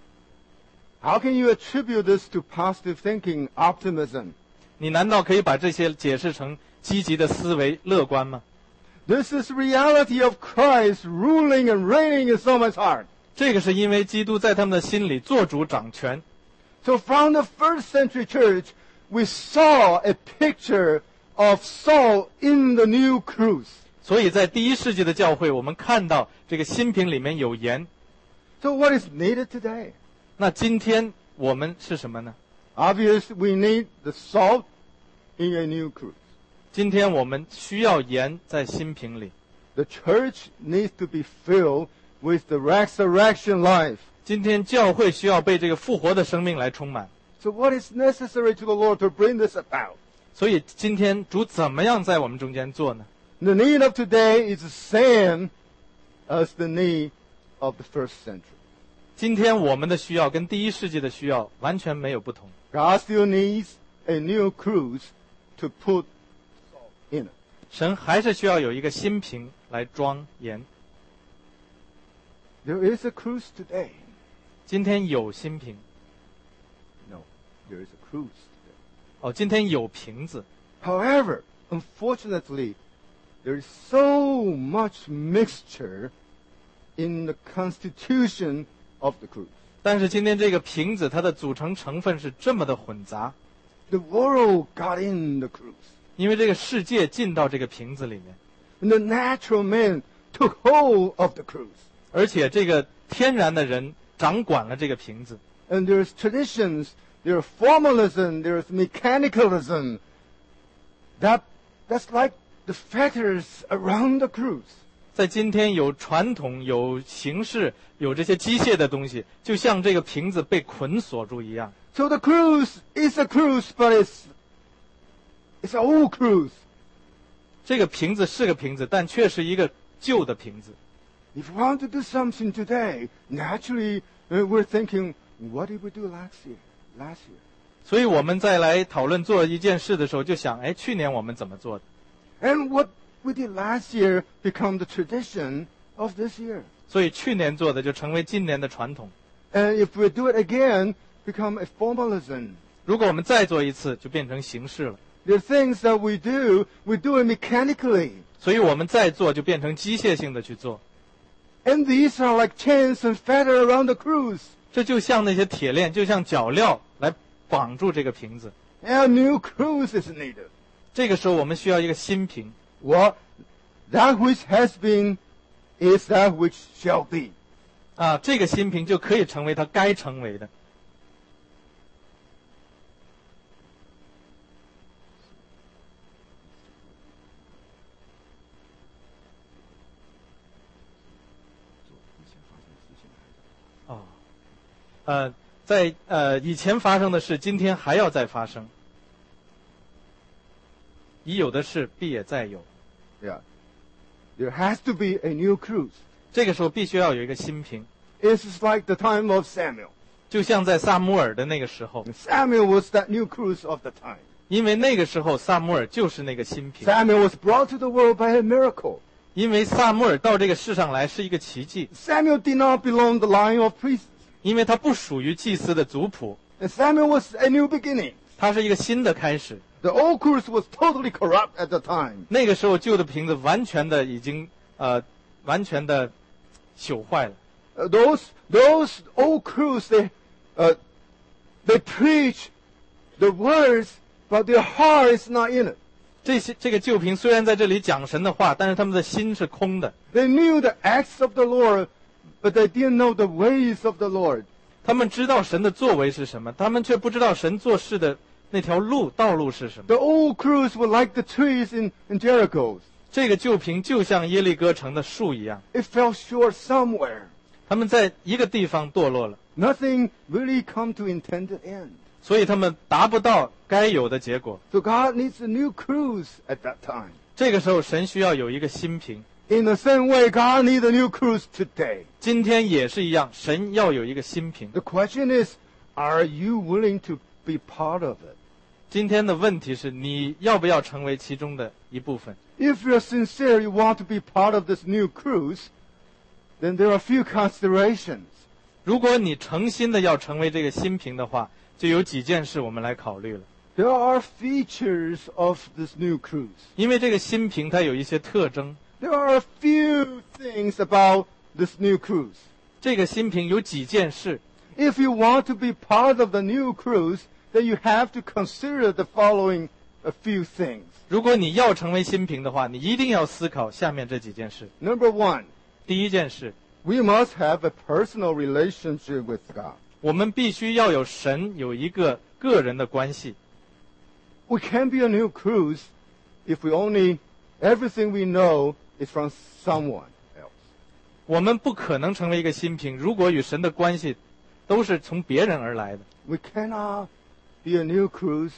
How can you attribute this to positive thinking, optimism? 你难道可以把这些解释成积极的思维、乐观吗？ This is reality of Christ ruling and reigning in someone's heart. 这个是因为基督在他们的心里做主掌权。 So from the first century church, we saw a picture of Saul in the new cruse. 所以在第一世纪的教会，我们看到这个新瓶里面有盐。 So what is needed today? 那今天我们是什么呢？ Obviously, we need the salt in a new cruse. 今天我们需要盐在新瓶里。 The church needs to be filled with the resurrection life. 今天教会需要被这个复活的生命来充满。 So what is necessary to the Lord to bring this about? 所以今天主怎么样在我们中间做呢？ The need of today is the same as the need of the first century. 今天我们的需要跟第一世纪的需要完全没有不同。 God still needs a new cruse to put salt in it. 神还是需要有一个新瓶来装盐。 There is a cruise today. 今天有新瓶。 No, there is a cruise today. 哦，今天有瓶子。 However, unfortunately, there is so much mixture in the constitution of the cruise. 但是今天这个瓶子它的组成成分是这么的混杂， The world got in the cruise. 因为这个世界进到这个瓶子里面， And the natural man took hold of the cruise. 而且这个天然的人掌管了这个瓶子。 And there's traditions, there's formalism, there's mechanicalism. That, that's like the fetters around the cruise. 在今天有传统、有形式、有这些机械的东西，就像这个瓶子被捆锁住一样。 So the cruise is a cruise, but it's, it's an old cruise. 这个瓶子是个瓶子，但却是一个旧的瓶子。 If we want to do something today, naturally uh, we're thinking, what did we do last year? Last year. 所以我们再来讨论做一件事的时候，就想，哎，去年我们怎么做的？ And what we did last year become the tradition of this year. 所以去年做的就成为今年的传统。 And if we do it again, become a formalism. 如果我们再做一次，就变成形式了。 There are things that we do, we do it mechanically. 所以我们再做就变成机械性的去做。 And these are like chains and fetters around the cruise. 这就像那些铁链，就像脚镣来绑住这个瓶子。 And a new cruise is needed. 这个时候我们需要一个新瓶。 What? That which has been is that which shall be. 啊，这个新瓶就可以成为它该成为的。 哦，呃，在呃以前发生的事，今天还要再发生。已有的事必也再有。 Yeah. There has to be a new cruise. 这个时候必须要有一个新瓶， It's just like the time of Samuel. 就像在撒母耳的那个时候， Samuel was that new cruise of the time. 因为那个时候撒母耳就是那个新瓶， Samuel was brought to the world by a miracle. 因为撒母耳到这个世上来是一个奇迹， Samuel did not belong to the line of priests. 因为他不属于祭司的族谱， And Samuel was a new beginning. 他是一个新的开始。 The old cruise was totally corrupt at the time. 那个时候旧的瓶子完全的已经呃完全的朽坏了。 Uh, those those old crews, they uh, they preach the words, but their heart is not in it. 这些这个旧瓶虽然在这里讲神的话，但是他们的心是空的。 They knew the acts of the Lord, but they didn't know the ways of the Lord. 他们知道神的作为是什么，他们却不知道神做事的那条路道路是什么。 The old crews were like the trees in, in Jericho. 这个旧瓶就像耶利哥城的树一样， It fell short somewhere. 他们在一个地方堕落了， Nothing really come to intended end. 所以他们达不到该有的结果。 So God needs a new cruise at that time. 这个时候，神需要有一个新瓶。 In the same way, God needs a new cruise today. 今天也是一样，神要有一个新瓶。 The question is, are you willing to be part of it? 今天的问题是，你要不要成为其中的一部分？ If you're sincere, you want to be part of this new cruise, then there are a few considerations. 如果你诚心的要成为这个新瓶的话，就有几件事我们来考虑了。 There are features of this new cruise. 因为这个新瓶它有一些特征， There are a few things about this new cruise. 这个新瓶有几件事。 If you want to be part of the new cruise, then you have to consider the following a few things. 如果你要成为新瓶的话，你一定要思考下面这几件事。 Number one, 第一件事， we must have a personal relationship with God. 我们必须要有神有一个个人的关系。 We can't be a new cruise if we only, everything we know is from someone else. 我们不可能成为一个新瓶，如果与神的关系都是从别人而来的。 We cannot be a new cruise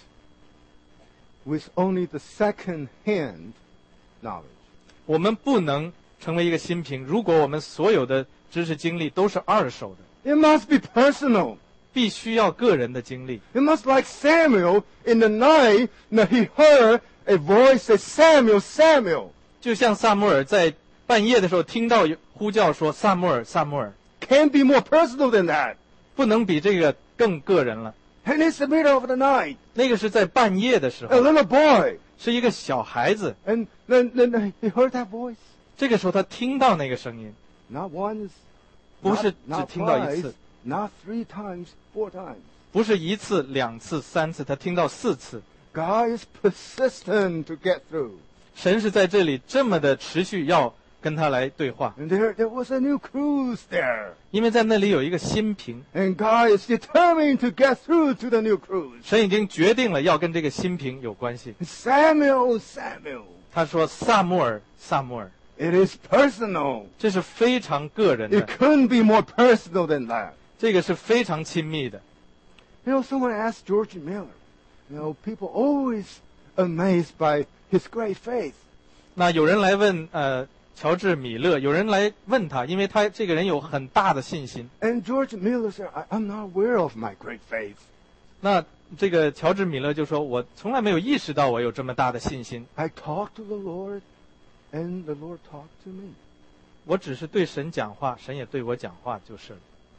with only the second-hand knowledge. 我们不能成为一个新瓶，如果我们所有的知识经历都是二手的， It must be personal. 必须要个人的经历。 It must like Samuel in the night, now he heard a voice say, Samuel, Samuel. 就像撒母耳在半夜的时候听到呼叫说撒母耳，撒母耳。 can't be more personal than that. 不能比这个更个人了。 And it's the middle of the night. 那个是在半夜的时 A 候， little boy. 是一个小孩子。 And then, then he heard that voice. 这个时候他听到那个声音， Not once, 不是 not, 只 not 听到一 twice, 次， not three times, four times. 不是一次、两次、三次，他听到四次。 God is persistent to get through. 神是在这里这么的持续要跟他来对话， And there, there was a new cruise there. 因为在那里有一个新瓶， And God is determined to get through to the new cruise. 神已经决定了要跟这个新瓶有关系。 Samuel, Samuel. 他说：“萨穆尔，萨穆尔， It is personal. 这是非常个人 It 的， couldn't be more personal than that. 这个是非常亲密的。” You know, someone asked George Miller. You know, people always amazed by his great faith. 那有人来问呃乔治米勒，有人来问他，因为他这个人有很大的信心。 And George Miller said, I, I'm not aware of my great faith. 那这个乔治米勒就说：“我从来没有意识到我有这么大的信心， I talked to the Lord, and the Lord talked to me. 我只是对神讲话，神也对我讲话就是了。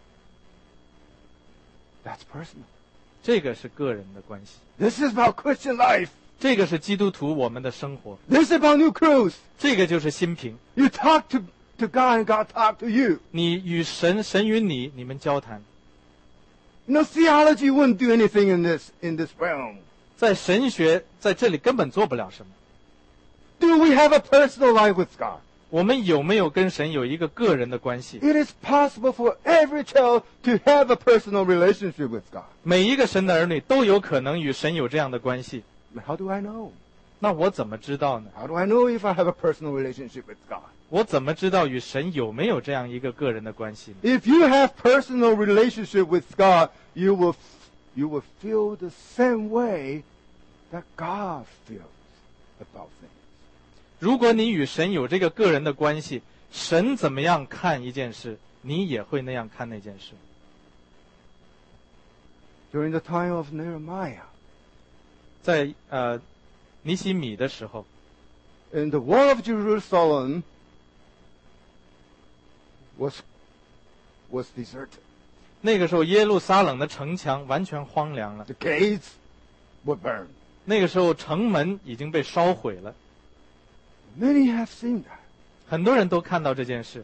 That's personal. 这个是个人的关系， This is about Christian life. 这个是基督徒我们的生活， This is about new cruise. 这个就是新瓶。 You talk to, to God, and God talk to you. 你与神，神与你，你们交谈。 You know, theology wouldn't do anything in this in this realm. 在神学在这里根本做不了什么。 Do we have a personal life with God? 我们有没有跟神有一个个人的关系？ It is possible for every child to have a personal relationship with God. 每一个神的儿女都有可能与神有这样的关系。 How do I know? 那我怎么知道呢？ How do I know if I have a personal relationship with God? 我怎么知道与神有没有这样一个个人的关系呢？ If you have personal relationship with God, you will you will feel the same way that God feels about things. 如果你与神有这个个人的关系，神怎么样看一件事，你也会那样看那件事。 During the time of Nehemiah, 在呃尼希米的时候， and the wall of Jerusalem was was deserted. 那个时候耶路撒冷的城墙完全荒凉了， The gates were burned. 那个时候城门已经被烧毁了。 Many have seen that. 很多人都看到这件事，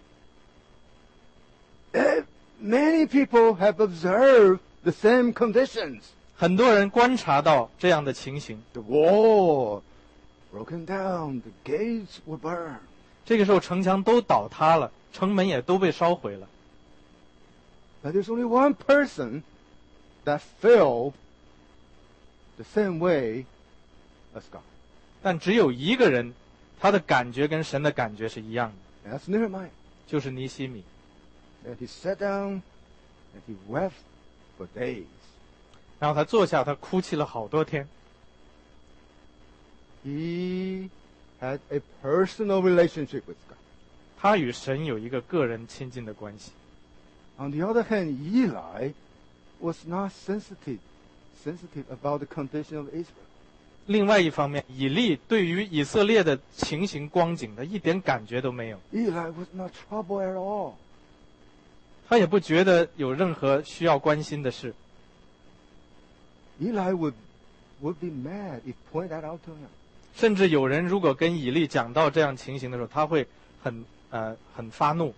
Eh, Many people have observed the same conditions. 很多人观察到这样的情形。 The wall broken down. The gates were burned. 这个时候城墙都倒塌了，城门也都被烧毁了。 But there's only one person that felt the same way as God. 但只有一个人，他的感觉跟神的感觉是一样的， And that's Nehemiah. 就是尼希米。 And he sat down and he wept for days. 然后他坐下，他哭泣了好多天。 He had a personal relationship with God. 他与神有一个个人亲近的关系。 On the other hand, Eli was not sensitive, sensitive about the condition of Israel. 另外一方面，以利对于以色列的情形光景，他一点感觉都没有， Eli was not troubled at all. 他也不觉得有任何需要关心的事。 Eli would, would be mad if pointed that out to him. 甚至有人如果跟以利讲到这样情形的时候，他会很呃很发怒。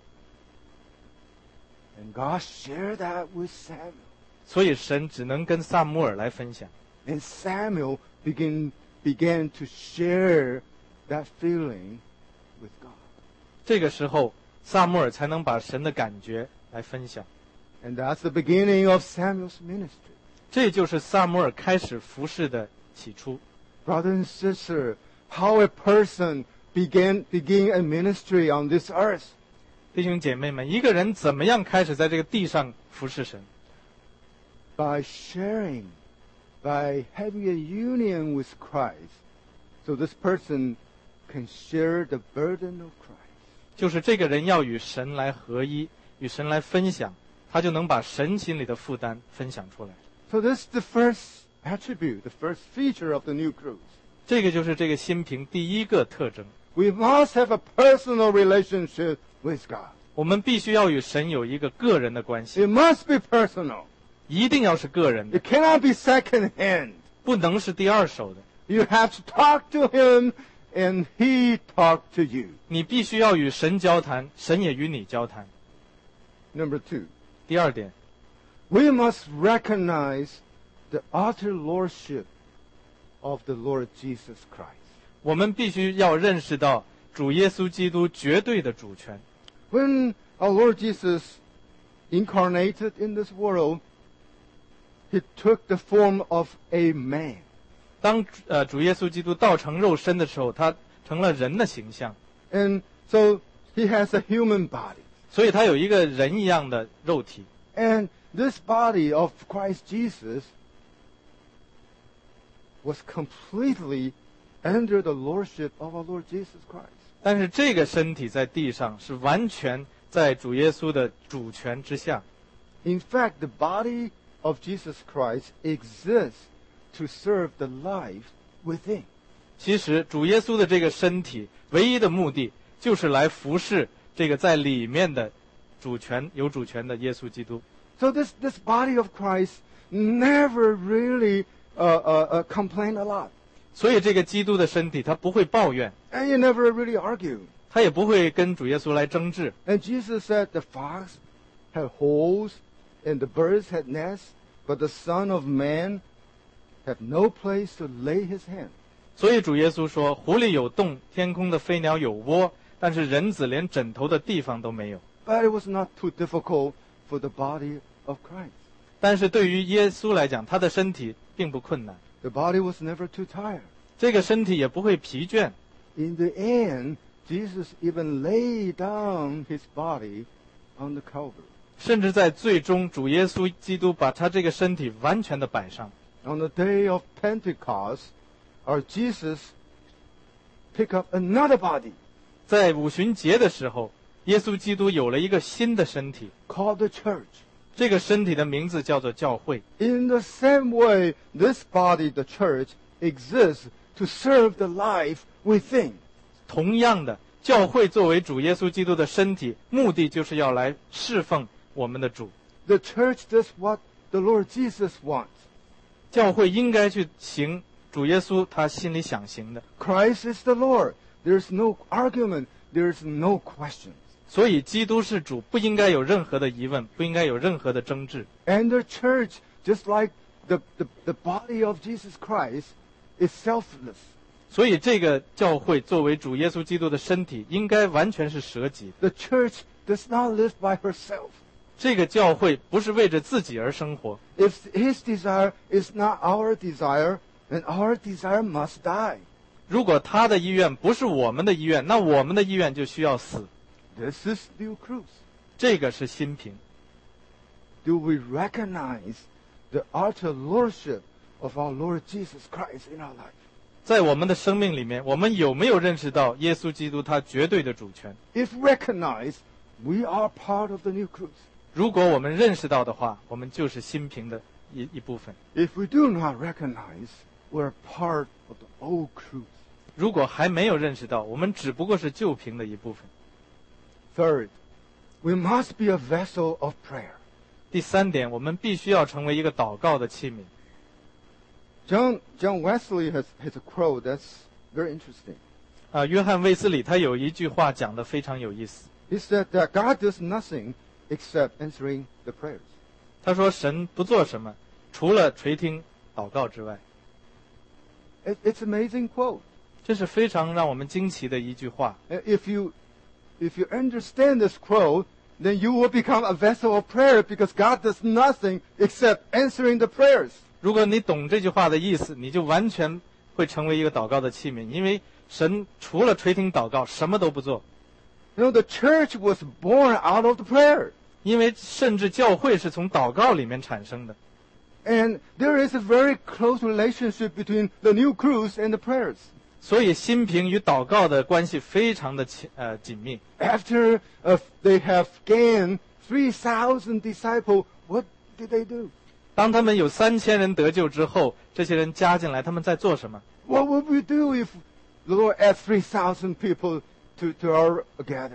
And God shared that with Samuel. 所以神只能跟撒母耳来分享。 And Samuel begin, began to share that feeling with God. 这个时候，撒母耳才能把神的感觉来分享。 And that's the beginning of Samuel's ministry. 这就是撒母耳开始服侍的起初。 Brother and sister, how a person began, begin a ministry on this earth. 弟兄姐妹们，一个人怎么样开始在这个地上服侍神？ By sharing, by having a union with Christ, so this person can share the burden of Christ. 就是这个人要与神来合一，与神来分享，他就能把神心里的负担分享出来。 So this is the first attribute, the first feature of the new cruise. 这个就是这个新瓶第一个特征。 We must have a personal relationship with God. 我们必须要与神有一个个人的关系， It must be personal. 一定要是个人的， It cannot be second hand. 不能是第二手的。 You have to talk to him and he talk to you. 你必须要与神交谈，神也与你交谈。 Number two, 第二点， we must recognize the utter lordship of the Lord Jesus Christ. 我们必须要认识到主耶稣基督绝对的主权。 When our Lord Jesus incarnated in this world, he took the form of a man. 当呃主耶稣基督道成肉身的时候，他成了人的形象， And so he has a human body. 所以他有一个人一样的肉体。 And this body of Christ Jesus was completely under the lordship of our Lord Jesus Christ. 但是这个身体在地上是完全在主耶稣的主权之下。 In fact, the body of Jesus Christ exists to serve the life within. 其实主耶稣的这个身体唯一的目的就是来服侍这个在里面的主权有主权的耶稣基督。 So this, this body of Christ never really uh, uh, uh, complained a lot. 所以这个基督的身体他不会抱怨， And you never really argue. 他也不会跟主耶稣来争执。 And Jesus said the fox had holes and the birds had nests, but the Son of Man have no place to lay his hand. 所以主耶稣说，湖里有洞，天空的飞鸟有窝，但是人子连枕头的地方都没有。 But it was not too difficult for the body of Christ. 但是对于耶稣来讲，他的身体并不困难， The body was never too tired. 这个身体也不会疲倦。 In the end, Jesus even laid down his body on the Calvary. 甚至在最终，主耶稣基督把他这个身体完全的摆上。 On the day of Pentecost, our Jesus picked up another body 在五旬节的时候，耶稣基督有了一个新的身体， called the church. 这个身体的名字叫做教会。 In the same way, this body, the church, exists to serve the life within. 同样的，教会作为主耶稣基督的身体，目的就是要来侍奉我们的主。 The church does what the Lord Jesus wants. 教会应该去行主耶稣他心里想行的， Christ is the Lord. There's no argument. There's no question. 所以基督是主，不应该有任何的疑问，不应该有任何的争执。 And the church, just like the, the, the body of Jesus Christ, is selfless. 所以这个教会作为主耶稣基督的身体，应该完全是舍己的。 The church does not live by herself. 这个教会不是为着自己而生活。 If his desire is not our desire, then our desire must die. 如果他的意愿不是我们的意愿，那我们的意愿就需要死。 This is new cruz. 这个是新平。 Do we recognize the utter lordship of our Lord Jesus Christ in our life? 在我们的生命里面，我们有没有认识到耶稣基督他绝对的主权？ If recognized, we are part of the new cruz. 如果我们认识到的话，我们就是新平的一一部分。 If we do not recognize, we're part of the old cruz. 如果还没有认识到，我们只不过是旧平的一部分。 Third, we must be a vessel of prayer. 第三点，我们必须要成为一个祷告的器皿。 John, John Wesley has, has a quote that's very interesting. 啊，约翰卫斯理他有一句话讲得非常有意思。 He said that God does nothing except answering the prayers. 他说神不做什么，除了垂听祷告之外。 It, it's an amazing quote. 这是非常让我们惊奇的一句话。 If you, if you understand this quote, then you will become a vessel of prayer because God does nothing except answering the prayers. 如果你懂这句话的意思，你就完全会成为一个祷告的器皿，因为神除了垂听祷告，什么都不做。 You know, the church was born out of the prayer. 因为甚至教会是从祷告里面产生的。 And there is a very close relationship between the new cruz and the prayers. 所以新平与祷告的关系非常的紧呃紧密。 After uh, they have gained three thousand disciples, what did they do? 当他们有三千人得救之后，这些人加进来，他们在做什么？ What would we do if the Lord add three thousand people to, to our gathering?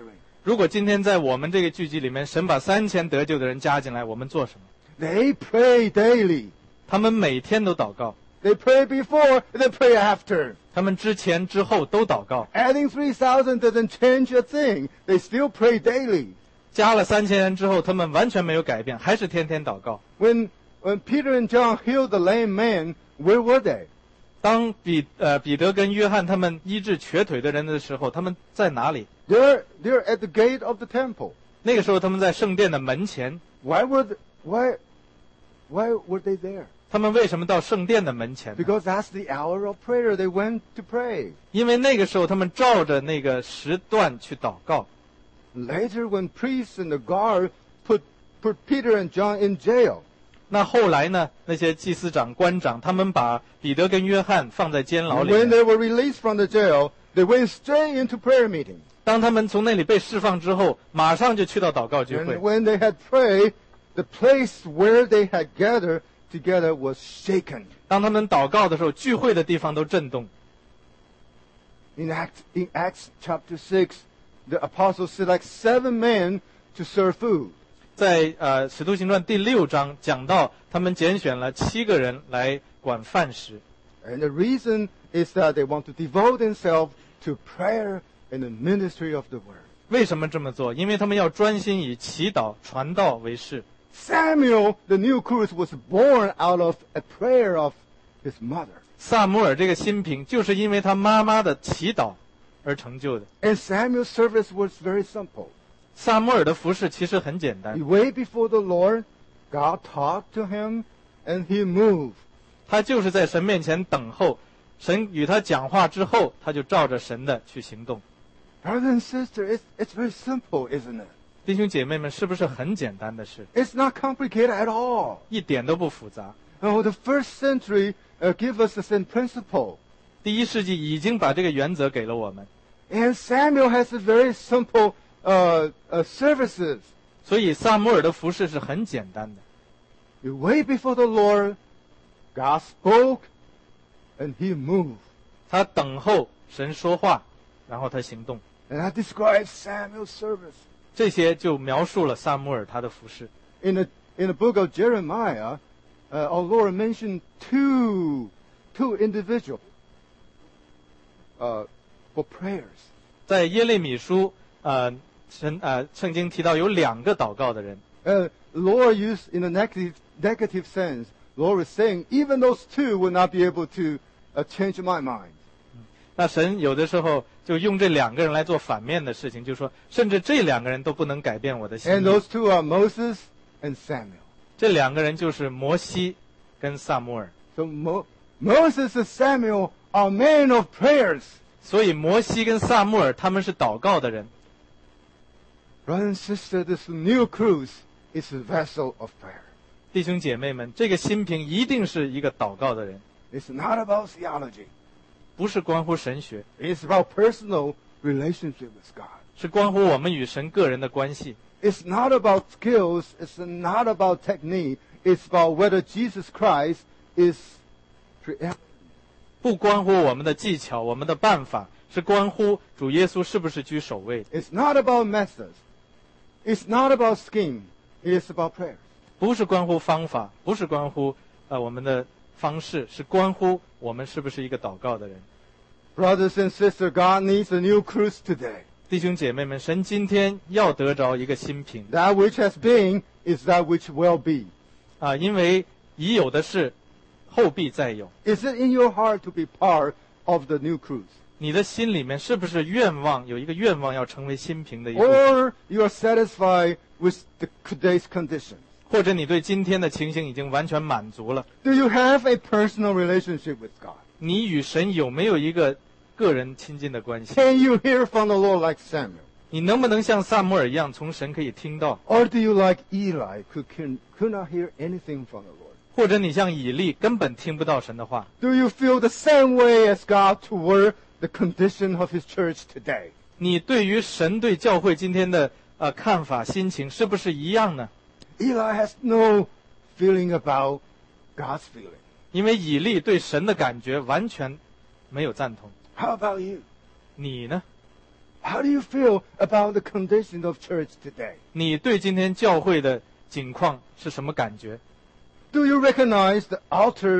如果今天在我们这个聚集里面，神把三千得救的人加进来，我们做什么？ They pray daily. 他们每天都祷告， They pray before, they pray after. 他们之前之后都祷告。 Adding three thousand doesn't change a thing. They still pray daily. 加了三千人之后，他们完全没有改变，还是天天祷告。 When, when Peter and John healed the lame man, where were they? 当彼呃彼得跟约翰他们医治瘸腿的人的时候，他们在哪里？ They're, they're at the gate of the temple. 那个时候他们在圣殿的门前。 Why were, the, why, why were they there? 他们为什么到圣殿的门前呢？ Because that's the hour of prayer. They went to pray. 因为那个时候他们照着那个时段去祷告。 Later, when priests and the guard put, put Peter and John in jail, 那后来呢？那些祭司长、官长，他们把彼得跟约翰放在监牢里 when 面。 they were released from the jail, they went straight into prayer meeting. 当他们从那里被释放之后，马上就去到祷告聚 And 会。 when they had prayed, the place where they had gathered together was shaken. 当他们祷告的时候，聚会的地方都震动。 In Acts, in Acts chapter six, the apostles select seven men to serve food. 在呃《使徒行传》第六章讲到，他们拣选了七个人来管饭食。 And the reason is that they want to devote themselves to prayer and the ministry of the word. 为什么这么做？因为他们要专心以祈祷、传道为事。 Samuel, the new Cruz, was born out of a prayer of his mother. 萨母尔这个新品，就是因为他妈妈的祈祷而成就的。 And Samuel's service was very simple. 萨母尔的服事其实很简 He 单， waited before the Lord, God talked to him, and he moved. 他就是在神面前等候，神与他讲话之后，他就照着神的去行动。 Brothers and sisters, it's, it's very simple, isn't it? 弟兄姐妹们，是不是很简单的事？ It's not complicated at all. 一点都不复杂。 Oh, the first century uh, give us the same principle. 第一世纪已经把这个原则给了我们， And Samuel has a very simple uh, uh, services. 所以萨母尔的服事是很简单的。 You wait before the Lord, God spoke, and he moved. 他等候神说话，然后他行动。 And that describes Samuel's service. 这些就描述了萨母尔他的服事。 In the, in the book of Jeremiah, uh, our Lord mentioned two, two individuals uh, for prayers. 在耶利米书，呃，神呃，圣经提到有两个祷告的人。 Uh, Lord used in a negative, negative sense. Lord is saying, even those two will not be able to uh, change my mind. 那神有的时候就用这两个人来做反面的事情，就是说，甚至这两个人都不能改变我的心 And 意。 those two are Moses and Samuel. 这两个人就是摩西跟萨母尔。 So Mo- Moses and Samuel are men of prayers. 所以摩西跟萨母尔他们是祷告的人。 Brother and sister, this new cruise is a vessel of prayer. 弟兄姐妹们，这个新瓶一定是一个祷告的人， It's not about theology. 不是关乎神学， It's about personal relationship with God. 是关乎我们与神个人的关系。 It's not about skills. It's not about technique. It's about whether Jesus Christ is preeminent. 不关乎我们的技巧、我们的办法，是关乎主耶稣是不是居首位。 It's not about methods. It's not about scheme. It is about prayer. 不是关乎方法，不是关乎呃我们的方式，是关乎我们是不是一个祷告的人。 Brothers and sisters, God needs a new cruise today. 弟兄姐妹们，神今天要得着一个新瓶 That which has been is that which will be. 啊，因为已有的事，后必再有。 Is it in your heart to be part of the new cruise? 你的心里面是不是愿望有一个愿望要成为新瓶的一部分？ Or you are satisfied with the today's condition? 或者你对今天的情形已经完全满足了？ Do you have a personal relationship with God? 你与神有没有一个个人亲近的关系？ Can you hear from the Lord like Samuel? 你能不能像萨母尔一样，从神可以听到？ Or do you like Eli, who can, could not hear anything from the Lord? 或者你像以利，根本听不到神的话？ Do you feel the same way as God toward the condition of His church today? 你对于神对教会今天的呃看法、心情是不是一样呢？ Eli has no feeling about God's feeling. 因为以利对神的感觉完全没有赞同。 How about you? 你呢？ How do you feel about the condition of church today? 你对今天教会的景况是什么感觉？ Do you recognize the outer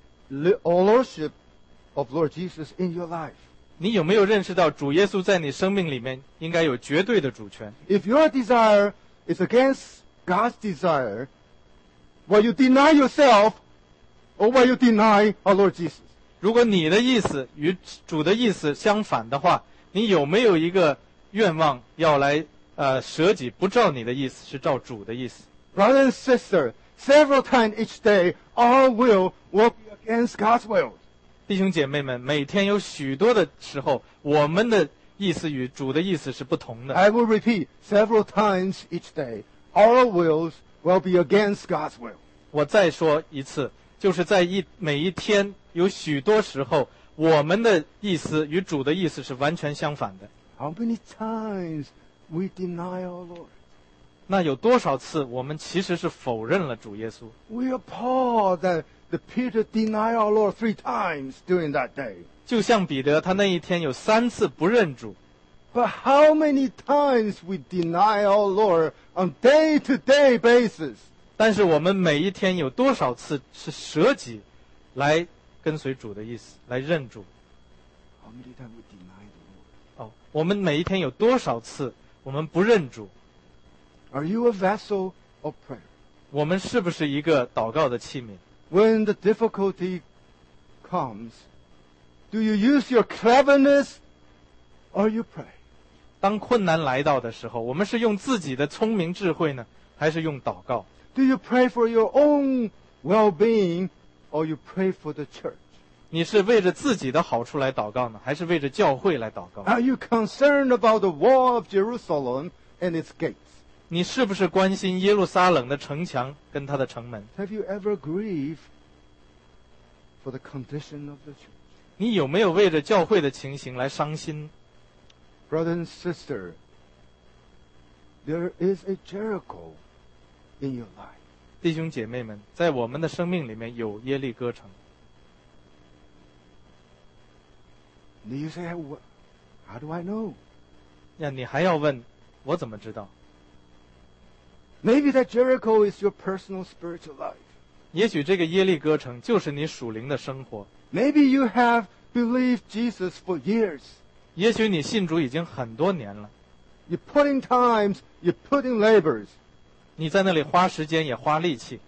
lordship of Lord Jesus in your life? 你有没有认识到主耶稣在你生命里面应该有绝对的主权？ If your desire is against God's desire, will you deny yourself or will you deny our Lord Jesus? 如果你的意思与主的意思相反的话，你有没有一个愿望要来呃舍己，不照你的意思，是照主的意思？ Brother and sister, several times each day, our will will be against God's will. 弟兄姐妹们，每天有许多的时候，我们的意思与主的意思是不同的。 I will repeat, several times each day, our wills will be against God's will. 我再说一次，就是在一每一天有许多时候，我们的意思与主的意思是完全相反的。 How many times we deny our Lord? 那有多少次我们其实是否认了主耶稣？ We are appalled that the Peter denied our Lord three times during that day. 就像彼得，他那一天有三次不认主。 But how many times we deny our Lord on day-to-day basis? 但是我们每一天有多少次是舍己来跟随主的意思，来认主？ How many times we deny the Lord? 哦，我们每一天有多少次我们不认主？ Are you a vessel of prayer? 我们是不是一个祷告的器皿？ When the difficulty comes, do you use your cleverness or you pray? 当困难来到的时候，我们是用自己的聪明智慧呢，还是用祷告？ Do you pray for your own well-being or you pray for the church? 你是为着自己的好处来祷告呢，还是为着教会来祷告？ Are you concerned about the wall of Jerusalem and its gates? 你是不是关心耶路撒冷的城墙跟它的城门？ Have you ever grieved for the condition of the church? 你有没有为着教会的情形来伤心？ Brother and sister, there is a Jericho in your life. 弟兄姐妹们，在我们的生命里面有耶利哥城。 Do you say, how do I know? 呀，你还要问，我怎么知道？ Maybe that Jericho is your personal spiritual life. 也许这个耶利哥城就是你属灵的生活。 Maybe you have believed Jesus for years. 也许你信主已经很多年了， You put in times, you put in labors, 你在那里花时间也花力气，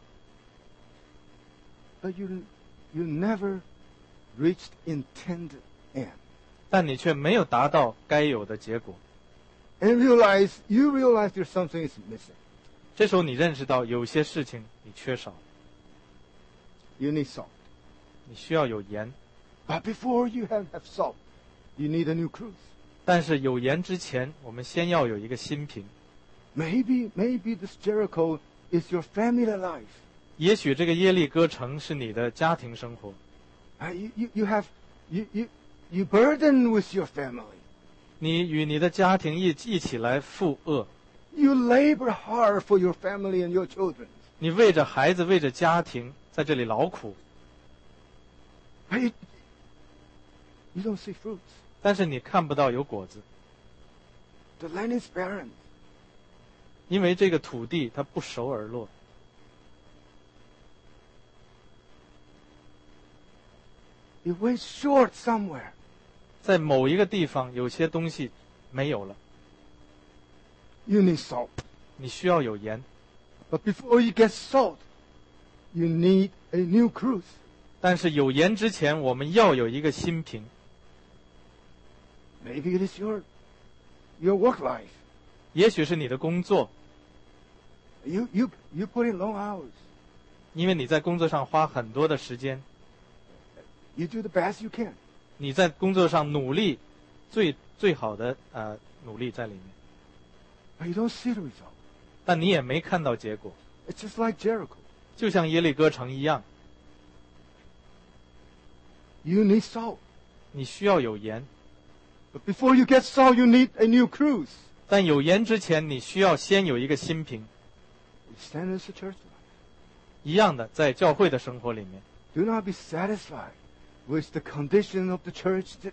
but you, you never reached intended end. 但你却没有达到该有的结果。 And realize, you realize there's something is missing. 这时候你认识到有些事情你缺少， You need salt. 你需要有盐。 But before you have, have salt, you need a new cruise. 但是有盐之前，我们先要有一个新瓶。 Maybe, maybe this Jericho is your family life. 也许这个耶利哥城是你的家庭生活， Uh, you, you, you have, you, you, you burden with your family. 你与你的家庭一一起来负恶， You labor hard for your family and your children. 你为着孩子，为着家庭在这里劳苦， But you, you don't see fruits. 但是你看不到有果子， The land is barren. 因为这个土地它不熟而落。 It went short somewhere. 在某一个地方，有些东西没有了， You need salt. 你需要有盐。 But before you get salt, you need a new cruise. 但是有盐之前，我们要有一个新瓶。 Maybe it is your, your work life. 也许是你的工作， You, you, you put in long hours. 因为你在工作上花很多的时间， You do the best you can. 你在工作上努力，最最好的呃努力在里面， But you don't see the result. 但你也没看到结果， It's just like Jericho. 就像耶利哥城一样， You need salt. 你需要有盐， But before you get salt, you need a new cruise. 但有盐之前，你需要先有一个新瓶。 Stand as a church life. 一样的，在教会的生活里面， Do not be satisfied with the condition of the church today.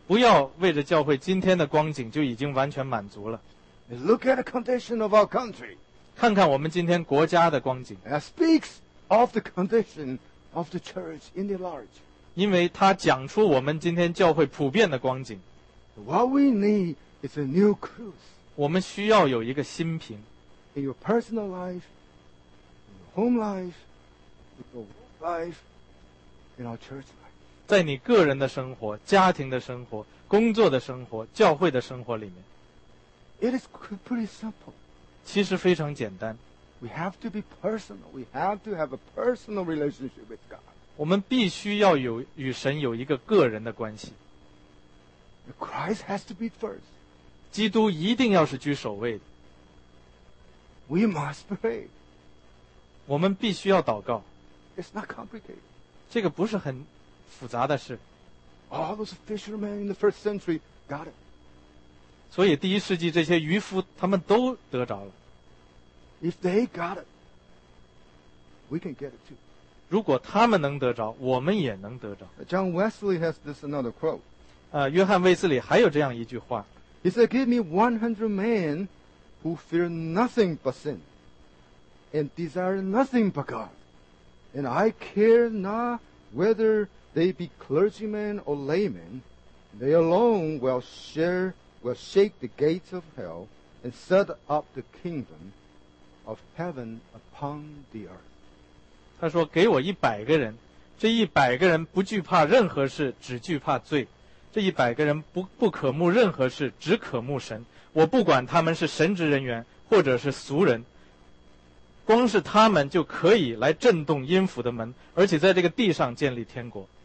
不要为着教会今天的光景就已经完全满足了。 Look at the condition of our country. 看看我们今天国家的光景， It speaks of the condition of the church in the large. 因为它讲出我们今天教会普遍的光景。 What we need is a new cruise 我们需要有一个新瓶， in your personal life, in your home life, in your work life, in our church life. 在你个人的生活、家庭的生活、工作的生活、教会的生活里面， It is pretty simple. 其实非常简单。 We have to be personal. We have to have a personal relationship with God. 我们必须要有与神有一个个人的关系。 Christ has to be first. 基督一定要是居首位的。 We must pray. 我们必须要祷告， It's not complicated. 这个不是很复杂的事。 All those fishermen in the first century got it. 所以第一世纪这些渔夫他们都得着了。 If they got it, we can get it too. 如果他们能得着，我们也能得着。 John Wesley has this another quote. 呃，约翰卫斯理还有这样一句话， He said, "Give me one hundred men who fear nothing but sin, and desire nothing but God, and I care not whether they be clergymen or laymen. They alone will share, will shake the gates of hell, and set up the kingdom of heaven upon the earth." 他说：“给我一百个人，这一百个人不惧怕任何事，只惧怕罪。这一百个人不不可慕任何事，只可慕神。我不管他们是神职人员或者是俗人，光是他们就可以来震动阴府的门，而且在这个地上建立天国。”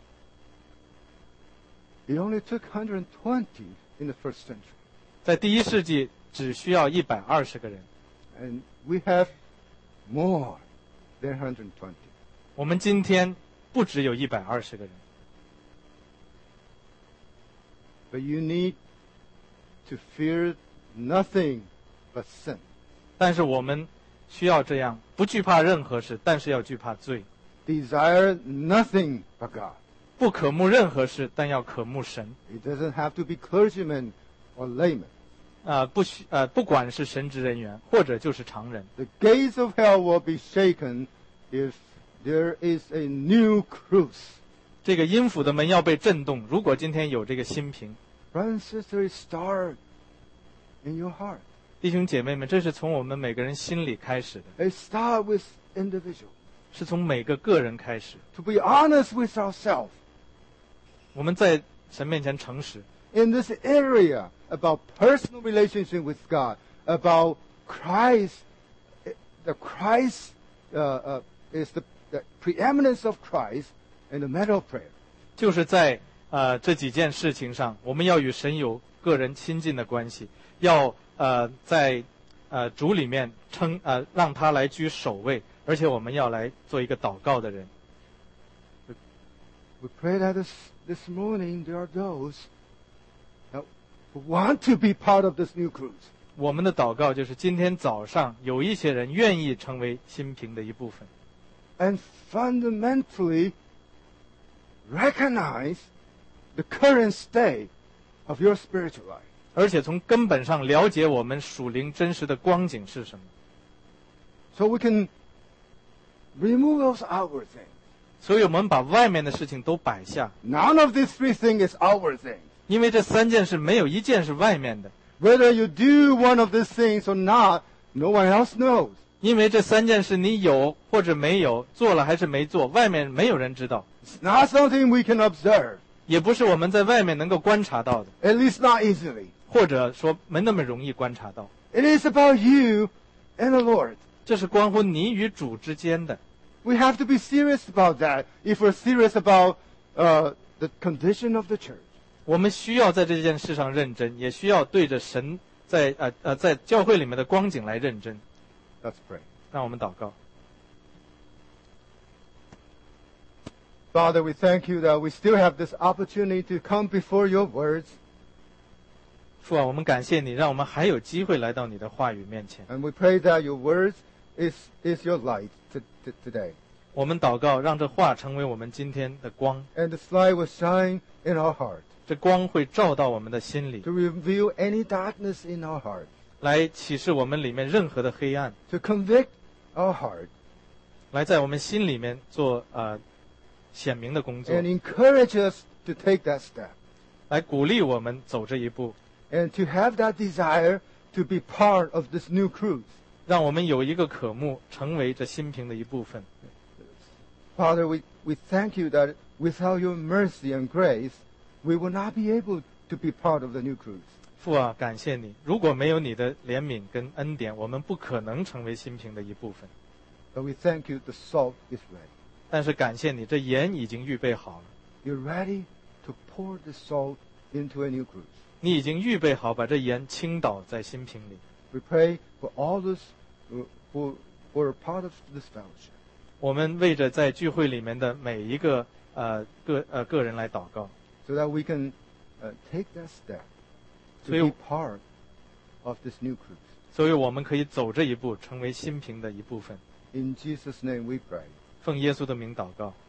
It only took one hundred twenty in the first century. 在第一世纪只需要一百二十个人， And we have more than one hundred twenty. 我们今天不只有一百二十个人。 But you need to fear nothing but sin. 但是我们需要这样，不惧怕任何事，但是要惧怕罪； Desire nothing but God. 不可慕任何事，但要可慕神。 It doesn't have to be clergymen or laymen. 啊、不需呃，不管是神职人员或者就是常人， The gates of hell will be shaken if there is a new cruise. 这个阴府的门要被震动。如果今天有这个新瓶， Brothers and sisters, start in your heart. 弟兄姐妹们，这是从我们每个人心里开始的， It start with individual. 是从每个个人开始。 To be honest with ourselves 我们在神面前诚实， in this area about personal relationship with God, about Christ. The Christ uh, uh, is the, the preeminence of Christ in the matter of prayer. 就是在呃这几件事情上，我们要与神有个人亲近的关系，要呃在呃主里面称呃让他来居首位，而且我们要来做一个祷告的人。 We pray that this, this morning there are those that want to be part of this new cruise. 我们的祷告就是今天早上有一些人愿意成为新瓶的一部分， And fundamentally recognize the current state of your spiritual life. 而且从根本上了解我们属灵真实的光景是什么， So we can remove those outward things. 所以我们把外面的事情都摆下， None of these three things is outward things. 因为这三件事没有一件是外面的， Whether you do one of these things or not, no one else knows. 因为这三件事你有或者没有，做了还是没做，外面没有人知道， It's not something we can observe, 也不是我们在外面能够观察到的， at least not easily. 或者说没那么容易观察到。 It is about you and the Lord. 这是关乎你与主之间的。 We have to be serious about that if we're serious about uh, the condition of the church. 我们需要在这件事上认真，也需要对着神在呃呃在教会里面的光景来认真。 Let's pray. 让我们祷告。 Father, we thank you that we still have this opportunity to come before your words. 父啊，我们感谢你，让我们还有机会来到你的话语面前。 And we pray that your words is, is your light to, to, today. 我们祷告，让这话成为我们今天的光， And this light will shine in our heart. 这光会照到我们的心里， to reveal any darkness in our heart, 来启示我们里面任何的黑暗， to convict our heart, 来在我们心里面做呃显明的工作， and encourage us to take that step, 来鼓励我们走这一步， and to have that desire to be part of this new cruise. 让我们有一个渴慕，成为这新瓶的一部分。 Father, we, we thank you that without your mercy and grace, we will not be able to be part of the new cruise. 父啊，感谢你！如果没有你的怜悯跟恩典，我们不可能成为新瓶的一部分。 But we thank you the salt is ready. 但是感谢你，这盐已经预备好了， You're ready to pour the salt into a new cruise. 你已经预备好把这盐倾倒在新瓶里。 We pray for all those who, who, who are part of this fellowship. 我们为着在聚会里面的每一个呃个呃个人来祷告， So that we can uh, take that step to So you- be part of this new cruise. 所以我们可以走这一步，成为新瓶的一部分。 In Jesus' name we pray. 奉耶稣的名祷告。